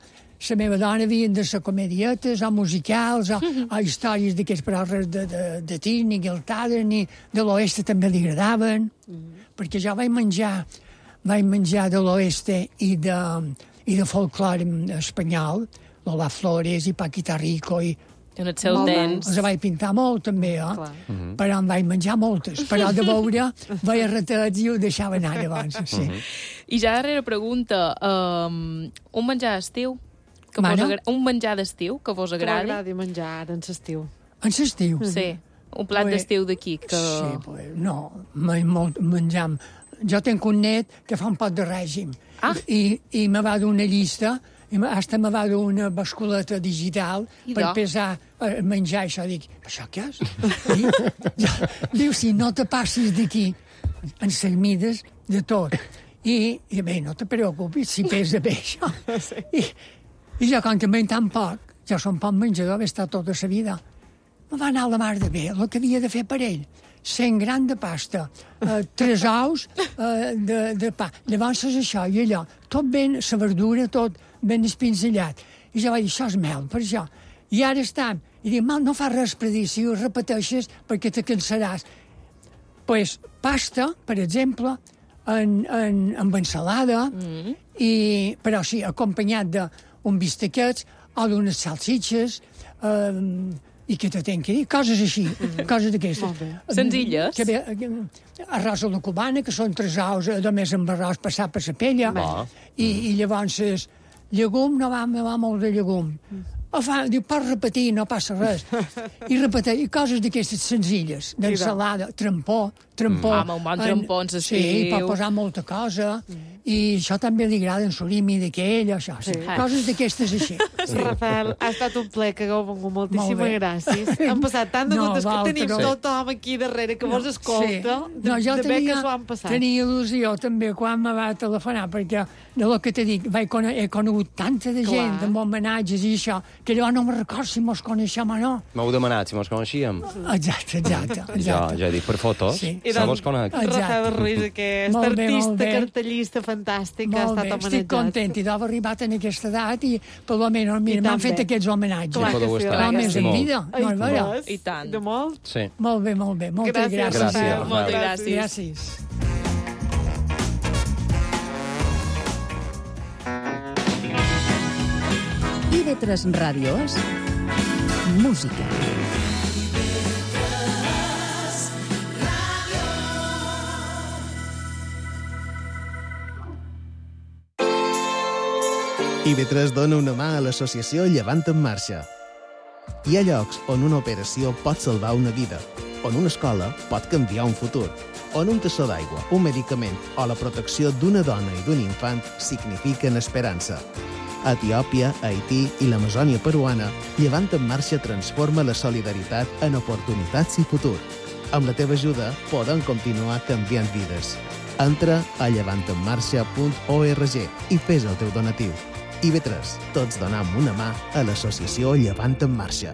la meva dona havien de ser comedietes, o musicals, o històries d'aquests paraules de Disney, Giltaden, i de l'oest també li agradaven, perquè jo vaig menjar de l'oest i de folclore espanyol, Lola Flores i Paquita Rico, i en el seu temps. Els vaig pintar molt, també, però en vaig menjar moltes. Però de veure, veia ratets i ho deixava anar llavors, sí. I ja darrere pregunta, un menjar d'estiu? Un menjar d'estiu que vos agradi? Que m'agradi menjar ara en l'estiu. En l'estiu? Sí, un plat d'estiu d'aquí. Sí, no, menjam. Jo tinc un net que fa un pot de règim i me va donar una llista. Hasta me va donar una basculeta digital per pesar menjar això. Dic, això què és? Diu, si no te passis d'aquí en les mides de tot. I bé, no te preocupis si pesa bé això. I jo, com que menjo tan poc, jo som poc menjador, he estat tota la vida, me va anar a la mar de bé, el que havia de fer per ell. 100 grams de pasta, 3 ous de pa. Llavors és això i allò. Tot ben, la verdura, tot ben espinzellat. I jo vaig dir, això és mel, per això. I ara estan. I dic, no fa res per dir, si ho repeteixes perquè te cansaràs. Pues pasta, per exemple, amb ensalada, però sí, acompanyat d'un bistequets o d'unes salsitxes, i què te tenc que dir? Coses així, coses d'aquestes. Senzilles. Arròs a la cubana, que són 3 ous, només amb arròs passat per la pella, i llavors llegum, no va molt de llegum. Diu, pots repetir, no passa res. I repetir, i coses d'aquestes senzilles, d'ensalada, trampó. Un bon trampó en l'estiu. Sí, pot posar molta cosa, i això també li agrada en surimi d'aquell, això, sí. Coses d'aquestes així. Rafael, ha estat un ple que hagueu vengut, moltíssimes gràcies. Han passat tant de dutes que tenim tothom aquí darrere que vos escolta, de bé que s'ho han passat. Tenia il·lusió també quan me va telefonar, perquè del que t'he dit, he conegut tanta de gent, amb homenatges i això, que jo no me'n recordo si mos coneixem o no. M'heu demanat si mos coneixíem. Exacte. Jo he dit per fotos, se vos conec. Rafael Ruiz, aquest artista, cartellista fantàstic, que ha estat homenatjat. Estic content, i d'haver arribat en aquesta edat i per lo menys m'han fet aquests homenatges. Clar que sí. Més en vida, no és vera? I tant. De molt? Sí. Molt bé. Moltes gràcies. Moltes gràcies. IB3 Ràdio és música. IB3 dona una mà a l'associació Llevant en Marxa. Hi ha llocs on una operació pot salvar una vida, on una escola pot canviar un futur, on un tassó d'aigua, un medicament o la protecció d'una dona i d'un infant signifiquen esperança. A Etiòpia, Haití i l'Amazònia peruana, Llevant en Marxa transforma la solidaritat en oportunitats i futur. Amb la teva ajuda podem continuar canviant vides. Entra a llevantenmarxa.org i fes el teu donatiu. IB3, tots donam una mà a l'associació Llevant en Marxa.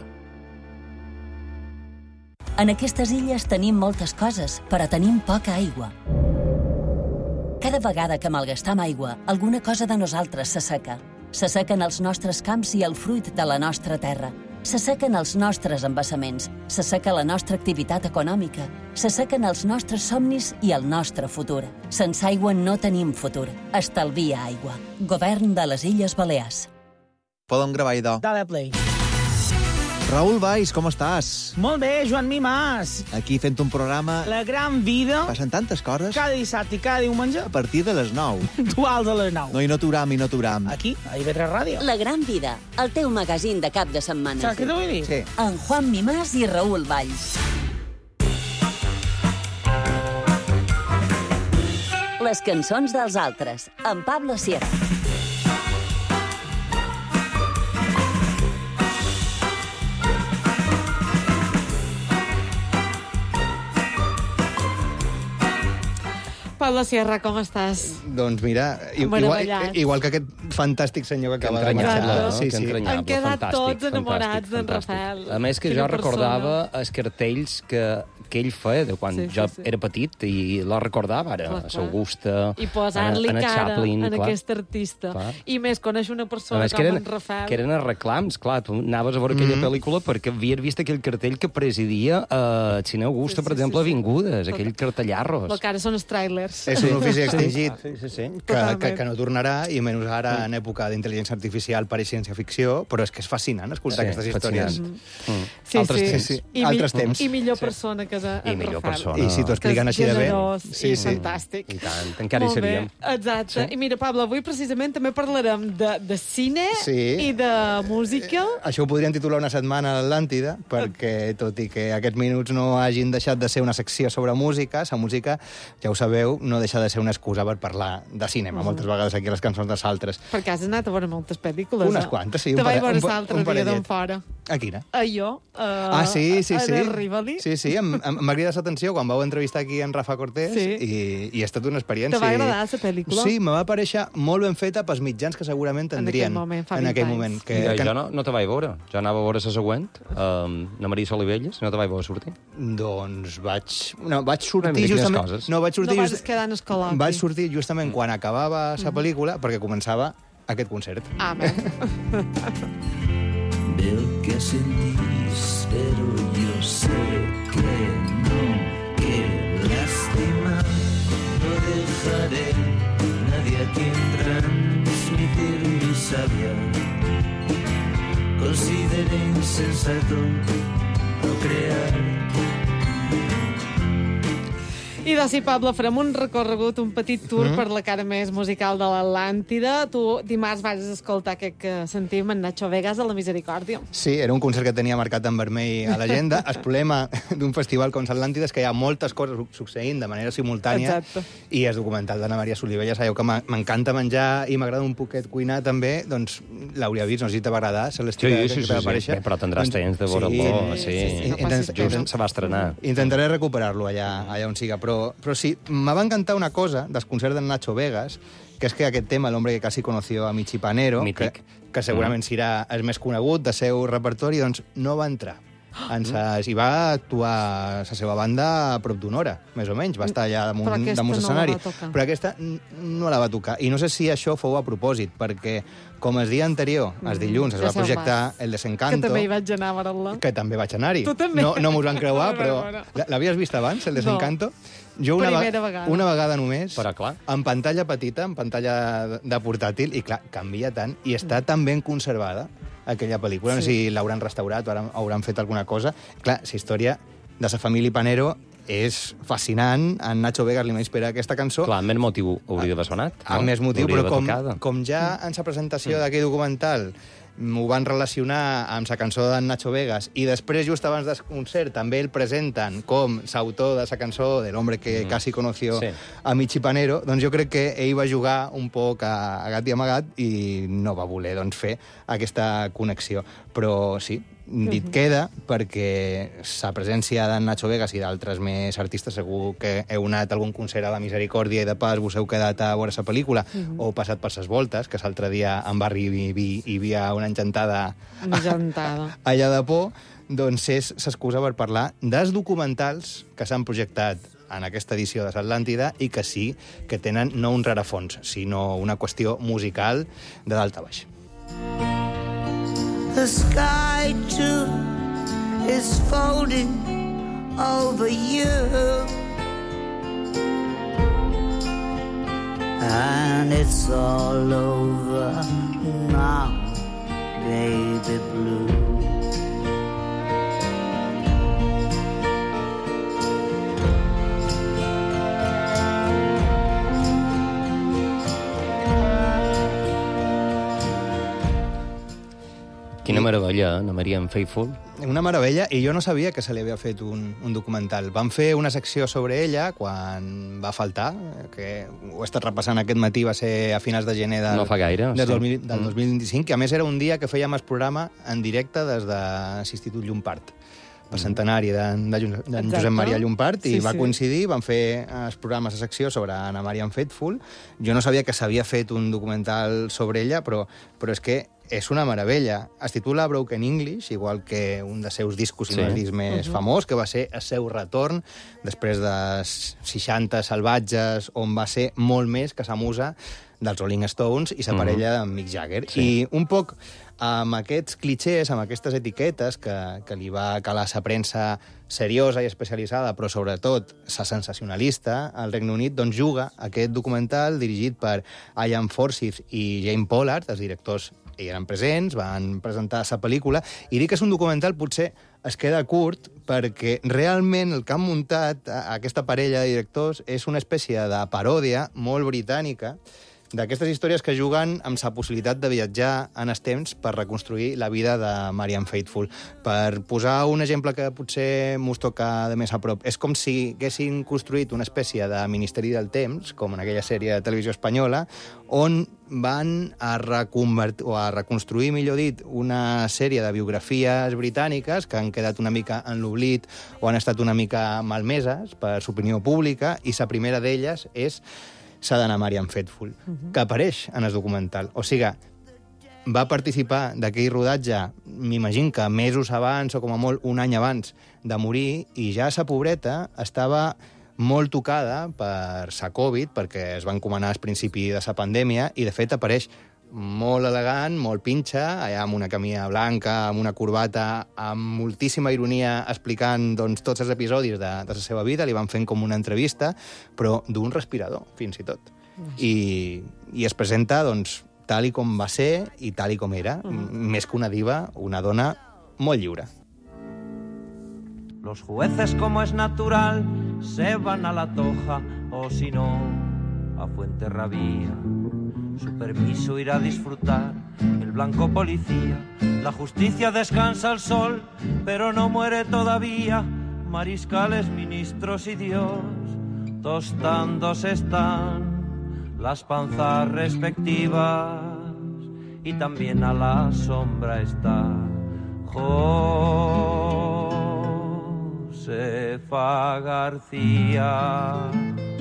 En aquestes illes tenim moltes coses, però tenim poca aigua. Cada vegada que malgastam aigua, alguna cosa de nosaltres s'asseca. S'assequen els nostres camps i el fruit de la nostra terra. S'assequen els nostres embassaments, s'asseca la nostra activitat econòmica, s'assequen els nostres somnis i el nostre futur. Sense aigua no tenim futur. Estalvia aigua. Govern de les Illes Balears. Podem gravar, idò. Dale play. Raül Valls, com estàs? Molt bé, Joan Mimàs. Aquí fent un programa... La gran vida. Passen tantes coses. Cada dissabte i cada diumenge. A partir de les 9. Duals a les 9. No, i no t'uram. Aquí, a IB3 Ràdio. La gran vida, el teu magazín de cap de setmana. Saps què t'ho vull dir? Sí. En Juan Mimàs i Raül Valls. Les cançons dels altres, amb Pablo Sierra. Pablo Sierra, com estàs? Doncs mira, igual que aquest fantàstic senyor que acaba de marxar. Sí. Han quedat tots enamorats d'en Rafael. A més que jo recordava els cartells que que ell feia de quan jo era petit i la recordava ara, a l'Augusta, i posar-li cara Chaplin, en aquest artista. I més, coneix una persona com en Rafael. Que eren els reclams, clar, tu anaves a veure aquella pel·lícula perquè havies vist aquell cartell que presidia a Cine Augusta, per exemple, Avingudes, aquell cartellarros. El que ara són els trailers. És un ofici extingit que no tornarà, i menys ara en època d'intel·ligència artificial per ciència-ficció, però és que és fascinant escoltar aquestes històries. Altres temps. I millor persona que en Rafael. I si t'ho expliquen així de bé. I fantàstic. I tant, encara hi seríem. Exacte. I mira, Pablo, avui precisament també parlarem de cine i de música. Això ho podríem titular una setmana a l'Atlàntida, perquè tot i que aquests minuts no hagin deixat de ser una secció sobre música, la música, ja ho sabeu, no deixa de ser una excusa per parlar de cinema, moltes vegades aquí a les cançons dels altres. Perquè has anat a veure moltes pel·lícules. Unes quantes, sí. Te vaig veure l'altre dia d'on fora. A quina? A jo. Sí. A Rivoli. Sí, m'ha cridat l'atenció quan vau entrevistar aquí en Rafa Cortés i ha estat una experiència. Te va agradar la pel·lícula? Sí, me va parèixer molt ben feta pels mitjans que segurament tindrien en aquell moment. Jo no te vaig veure. Jo anava a veure la següent, la Maria Solivelles, no te vaig veure sortir. Doncs vaig sortir justament... No vas quedar en el col·loqui. Vaig sortir justament quan acabava la pel·lícula, perquè començava aquest concert. Amén. Veo que sentís, pero yo sé que no, que lástima, no dejaré nadie a quien transmitir mi sabia. Consideré insensato no crear. I doncs sí, Pablo, farem un recorregut, un petit tour per la cara més musical de l'Atlàntida. Tu dimarts vas escoltar aquest que sentim en Nacho Vegas a la Misericòrdia. Sí, era un concert que tenia marcat en vermell a l'agenda. El problema d'un festival com l'Atlàntida és que hi ha moltes coses succeint de manera simultània. Exacte. I el documental d'Anna Maria Solivella, sabeu que m'encanta menjar i m'agrada un poquet cuinar també, doncs l'hauria vist, no sé si te va agradar, Celestina, que va aparèixer. Sí, però tindràs temps de veure-lo. Just se va estrenar. Intentaré recuperar-lo allà on siga, però sí, me va encantar una cosa del concert d'en Nacho Vegas, que és que aquest tema, l'hombre que casi conoció a Michi Panero, que segurament serà el més conegut del seu repertori, doncs no va entrar. I va actuar la seva banda a prop d'una hora, més o menys. Va estar allà damunt l'escenari. Però aquesta no la va tocar. I no sé si això fou a propòsit, perquè com el dia anterior, el dilluns, es va projectar El Desencanto. Que també hi vaig anar a veure-la. Que també vaig anar-hi. Tu també. No m'ho van creuar, però... L'havies vist abans, El Desencanto? Jo una vegada només, en pantalla petita, en pantalla de portàtil, i clar, canvia tant, i està tan ben conservada aquella pel·lícula. No sé si l'hauran restaurat o hauran fet alguna cosa. Clar, la història de la família Panero és fascinant. En Nacho Vegas li m'inspira aquesta cançó. Clar, amb més motiu hauria d'haver sonat. Amb més motiu, però com ja en la presentació d'aquell documental m'ho van relacionar amb la cançó d'en Nacho Vegas i després, just abans del concert, també el presenten com l'autor de la cançó de l'hombre que casi conoció a Michi Panero, doncs jo crec que ell va jugar un poc a gat i amagat i no va voler fer aquesta connexió. Però sí, dit queda, perquè la presència d'en Nacho Vegas i d'altres més artistes, segur que heu anat a algun concert a la Misericòrdia i de pas vos heu quedat a veure la pel·lícula o passat per les voltes, que l'altre dia en Barri hi havia una encantada allà de por, doncs és l'excusa per parlar dels documentals que s'han projectat en aquesta edició de l'Atlàntida i que sí que tenen no un rerefons, sinó una qüestió musical de dalt a baix. The sky too is folding over you, and it's all over now, baby blue. Quina meravella, Anna Maria, en Faithful. Una meravella, i jo no sabia que se li havia fet un documental. Van fer una secció sobre ella quan va faltar, que ho he estat repassant aquest matí, va ser a finals de gener del 2025, que a més era un dia que fèiem el programa en directe des de l'Institut Llompart. pel centenari d'en Josep Maria Llompart, i va coincidir, van fer els programes de secció sobre Anna Marian Faithfull. Jo no sabia que s'havia fet un documental sobre ella, però és que és una meravella. Es titula Broken English, igual que un dels seus discos inèdits més famós, que va ser el seu retorn després de 60 salvatges, on va ser molt més que sa musa dels Rolling Stones i sa parella d'en Mick Jagger. I un poc amb aquests clichés, amb aquestes etiquetes que li va calar sa premsa seriosa i especialitzada, però sobretot sa sensacionalista, al Regne Unit, doncs juga aquest documental dirigit per Ian Forsyth i Jane Pollard, els directors eren presents, van presentar sa pel·lícula, i dic que és un documental potser es queda curt perquè realment el que han muntat aquesta parella de directors és una espècie de paròdia molt britànica d'aquestes històries que juguen amb la possibilitat de viatjar en els temps per reconstruir la vida de Marian Faithfull. Per posar un exemple que potser mos toca de més a prop, és com si haguessin construït una espècie de Ministeri del Temps, com en aquella sèrie de televisió espanyola, on van a reconstruir, millor dit, una sèrie de biografies britàniques que han quedat una mica en l'oblit o han estat una mica malmeses per l'opinió pública, i la primera d'elles és s'ha d'Anna Marian Faithfull, que apareix en el documental. O sigui, va participar d'aquell rodatge, m'imagino que mesos abans o com a molt un any abans de morir, i ja sa pobreta estava molt tocada per sa Covid, perquè es va encomanar al principi de sa pandèmia, i de fet apareix molt elegant, molt pinxa, allà amb una camisa blanca, amb una corbata, amb moltíssima ironia explicant doncs, tots els episodis de la seva vida, li van fent com una entrevista, però d'un respirador, fins i tot. I es presenta doncs, tal i com va ser i tal i com era, més que una diva, una dona molt lliure. Los jueces, como es natural, se van a la Toja, o si no, a Fuenterrabía. Su permiso irá a disfrutar el blanco policía. La justicia descansa al sol, pero no muere todavía. Mariscales, ministros y Dios, tostándose están las panzas respectivas. Y también a la sombra está Josefa García.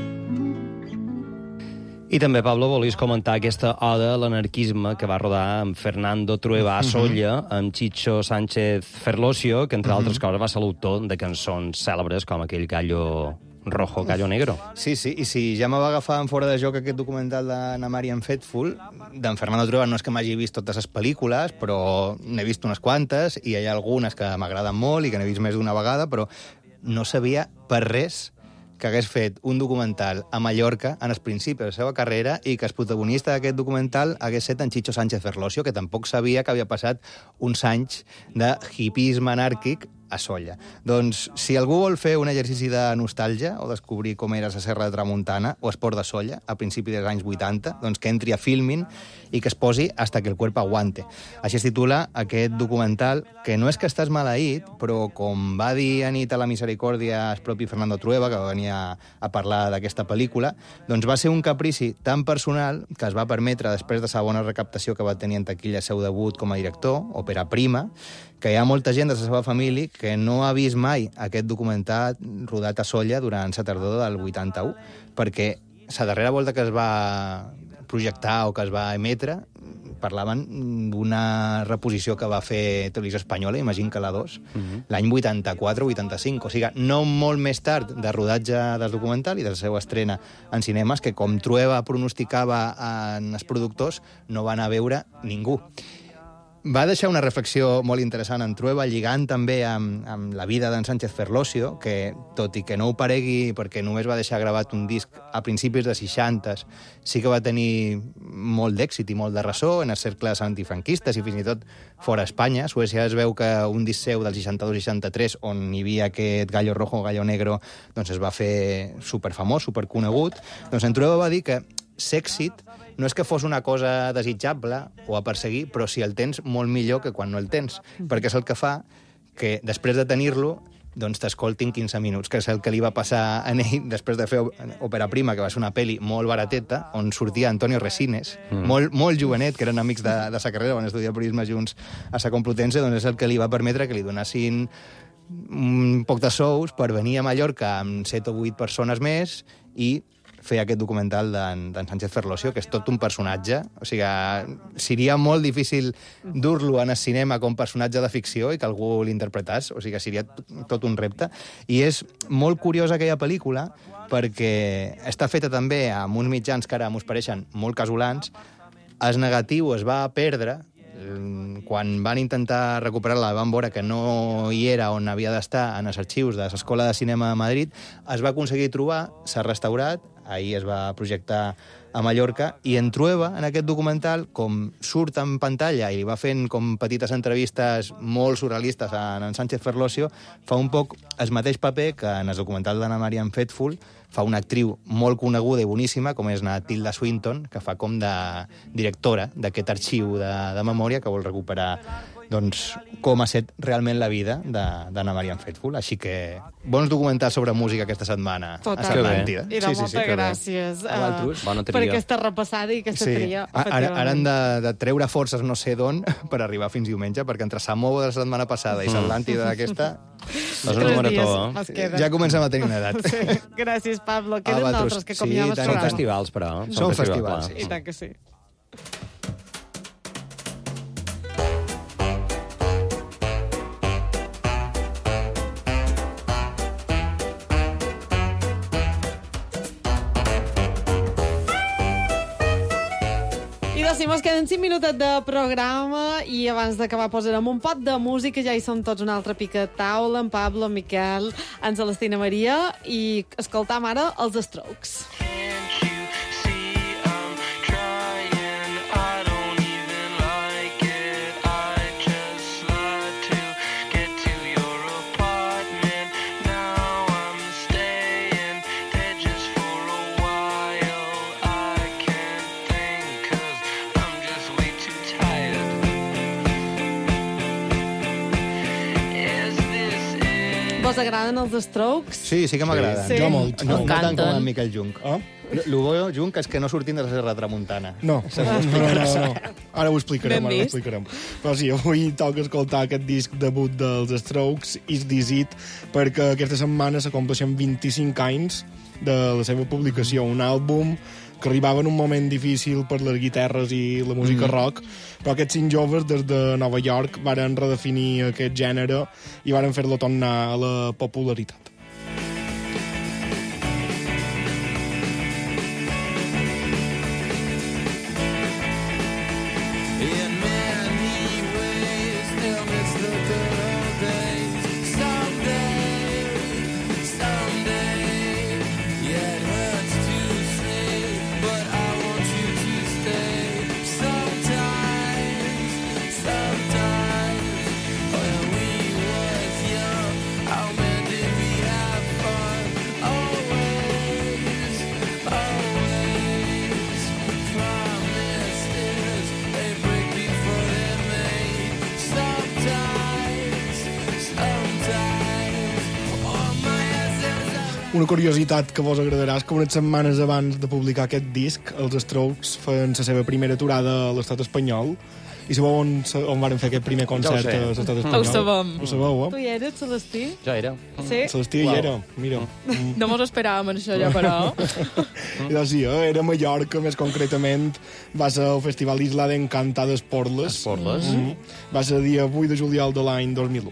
I també, Pablo, volies comentar aquesta oda a l'anarquisme que va rodar amb Fernando Trueba a Solla, amb Chicho Sánchez Ferlosio, que, entre altres coses, va ser l'autor de cançons cèlebres com aquell Gallo Rojo, Gallo Negro. Sí, i si ja me va agafar en fora de joc aquest documental d'Anna Marian Faithfull, d'en Fernando Trueba no és que m'hagi vist totes les pel·lícules, però n'he vist unes quantes, i hi ha algunes que m'agraden molt i que n'he vist més d'una vegada, però no sabia per res que hagués fet un documental a Mallorca en els principis de la seva carrera i que el protagonista d'aquest documental hagués estat en Chicho Sánchez Ferlosio, que tampoc sabia que havia passat uns anys de hipisme anàrquic a Solla. Doncs, si algú vol fer un exercici de nostàlgia o descobrir com era la Serra de Tramuntana o Esport de Solla a principis dels anys 80, doncs que entri a Filmin i que es posi Hasta que el cuerpo aguante. Així es titula aquest documental, que no és que estàs maleït, però com va dir a nit a la Misericòrdia el propi Fernando Trueba, que va venir a parlar d'aquesta pel·lícula, doncs va ser un caprici tan personal que es va permetre, després de la bona recaptació que va tenir en taquilla seu debut com a director, òpera prima, que hi ha molta gent de la seva família que no ha vist mai aquest documental rodat a Solla durant la tardor del 81, perquè la darrera volta que es va projectar o que es va emetre parlaven d'una reposició que va fer Televisió Espanyola, imagino que la 2, l'any 84 o 85. O sigui, no molt més tard de rodatge del documental i de la seva estrena en cinemes, que com Trueba pronosticava en els productors, no van a veure ningú. Va deixar una reflexió molt interessant en Trueba, lligant també amb la vida d'en Sánchez Ferlosio, que, tot i que no ho paregui perquè només va deixar gravat un disc a principis de 60, sí que va tenir molt d'èxit i molt de ressò en els cercles antifranquistes i fins i tot fora Espanya. A Suècia es veu que un disc seu del 62-63, on hi havia aquest Gallo Rojo, Gallo Negro, doncs es va fer superfamós, superconegut. Doncs en Trueba va dir que l'èxit no és que fos una cosa desitjable o a perseguir, però si el tens, molt millor que quan no el tens, perquè és el que fa que després de tenir-lo doncs t'escoltin 15 minuts, que és el que li va passar a ell després de fer Òpera Prima, que va ser una pel·li molt barateta, on sortia Antonio Resines, molt jovenet, que eren amics de sa carrera, van estudiar periodisme junts a sa Complutense, doncs és el que li va permetre que li donessin un poc de sous per venir a Mallorca amb 7 o 8 persones més i fer aquest documental d'en Sánchez Ferlosio, que és tot un personatge. O sigui, seria molt difícil dur-lo en el cinema com personatge de ficció i que algú l'interpretàs. O sigui, seria tot un repte. I és molt curiosa aquella pel·lícula perquè està feta també amb uns mitjans que ara m'ho pareixen molt casolans. El negatiu es va perdre. Quan van intentar recuperar-la van veure que no hi era on havia d'estar en els arxius de l'Escola de Cinema de Madrid. Es va aconseguir trobar, s'ha restaurat, ahir es va projectar a Mallorca, i en Trueba, en aquest documental, com surt en pantalla i li va fent com petites entrevistes molt surrealistes a en Sánchez Ferlosio, fa un poc el mateix paper que en el documental d'Anna Marian Faithfull fa una actriu molt coneguda i boníssima, com és Tilda Swinton, que fa com de directora d'aquest arxiu de memòria que vol recuperar doncs, com ha estat realment la vida d'Anna Marian Faithfull. Així que bons documentals sobre música aquesta setmana a Atlàntida. I de moltes gràcies per aquesta repassada i aquesta tria. Ara han de treure forces no sé d'on per arribar fins diumenge, perquè entre Samoa de la setmana passada i l'Atlàntida d'aquesta... Ja comencem a tenir una edat. Gràcies, Pablo. Queden d'altres que com ja Són festivals, però. Són festivals, i tant que sí. Si mos queden 5 minuts de programa i abans d'acabar posarem un pot de música, ja hi som tots una altra pica de taula, en Pablo, en Miquel, en Celestina Maria, i escoltam ara els Strokes. Vos agraden els Strokes? Sí, sí que m'agraden. Jo molt. No tant com en Miquel Jung. Lo bo, Jung, és que no sortim de la Serra Tramuntana. No. Ara ho explicarem. Però sí, avui toca escoltar aquest disc debut dels Strokes, Is This It, perquè aquesta setmana s'acompleixen 25 anys de la seva publicació, un àlbum que arribava en un moment difícil per les guitarres i la música rock, però aquests 5 joves des de Nova York varen redefinir aquest gènere i varen fer-lo tornar a la popularitat. Una curiositat que vos agradarà és que unes setmanes abans de publicar aquest disc, els Strokes feien la seva primera aturada a l'estat espanyol. I sabeu on van fer aquest primer concert a l'estat espanyol? Ho sabem. Ho sabeu, Tu hi eres, Celestí? Jo era. Sí? Celestí hi era, mira. No mos esperàvem en això, ja, però... I sí, era a Mallorca, més concretament. Va ser el Festival Isla d'Encanta d'Esporles. Esporles? Va ser el dia 8 de juliol de l'any 2001.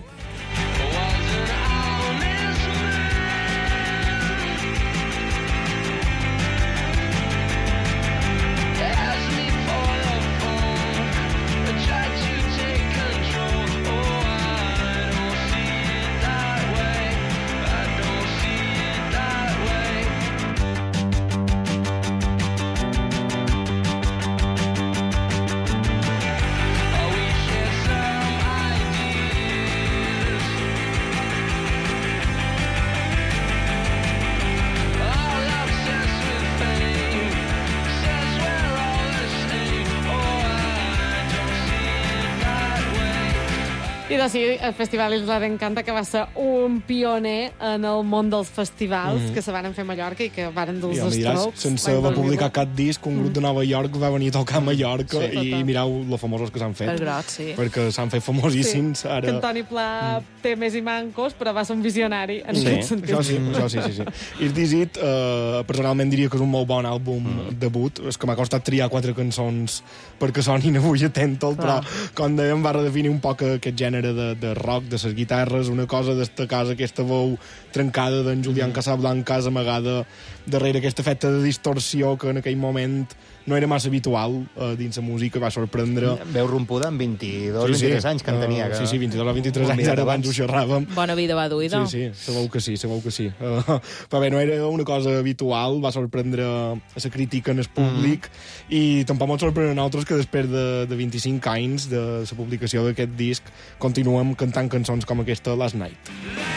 I doncs sí, el Festival Isla d'Encanta, que va ser un pioner en el món dels festivals que se van fer a Mallorca i que van dur els Strokes. Sense haver publicat cap disc, un grup de Nova York va venir a tocar a Mallorca i mireu lo famosos que s'han fet. El Grot, sí. Perquè s'han fet famosíssims. Sí, que en Toni Pla té més i mancos, però va ser un visionari en aquest sentit. Això sí. Is This It, personalment diria que és un molt bon àlbum debut. És que m'ha costat triar 4 cançons perquè sonin avui a Tentol, però com dèiem va redefinir un poc aquest gènere de rock, de les guitarres, una cosa a destacar és aquesta veu trencada d'en Julián Casablancas amagada darrere aquest efecte de distorsió que en aquell moment no era massa habitual dins la música, va sorprendre. Veu rompuda amb 22-23 anys que en tenia. Sí, 22 o 23 anys, ara abans ho xerràvem. Bona vida va duida. Sí, sabeu que sí. Però bé, no era una cosa habitual, va sorprendre a la crítica en el públic i tampoc ens sorprèn a nosaltres que després de 25 anys de la publicació d'aquest disc continuem cantant cançons com aquesta Last Night.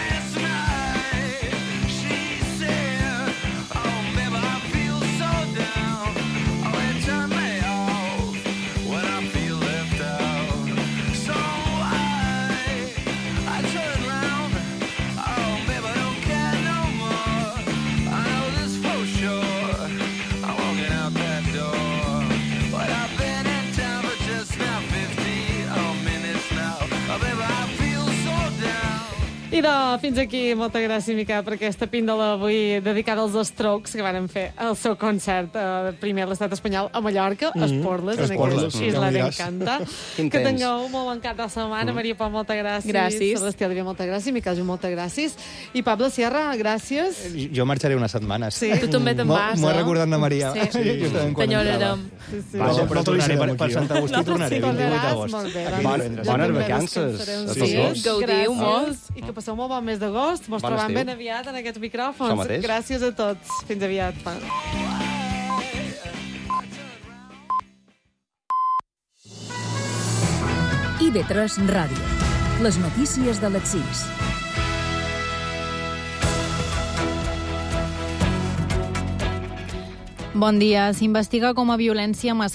I fins aquí, molta gràcia, Mica, per aquesta píndola avui dedicada als Strokes, que van fer el seu concert primer a l'estat espanyol a Mallorca, a Esporles, en aquesta Isla d'Encanta. Que tingueu molt bon cap de setmana. Maria Pau, moltes gràcies. Gràcies. Celestià Divià, moltes gràcies. Miquel Ju, moltes gràcies. I Pablo Sierra, gràcies. Jo marxaré unes setmanes. Sí. Tu també te'n vas, M'ho he recordat de Maria. T'enyorarem. Vaja, però tornaré per Sant Agustí, tornaré 28 d'agost. Bones vacances. Gaudiu molt. I que passeu molt bon mes d'agost. Mos trobam ben aviat en aquests micròfons. Gràcies a tots. Fins aviat. IB3 Ràdio. Les notícies de les 6. Bon dia. S'investiga com a violència masclista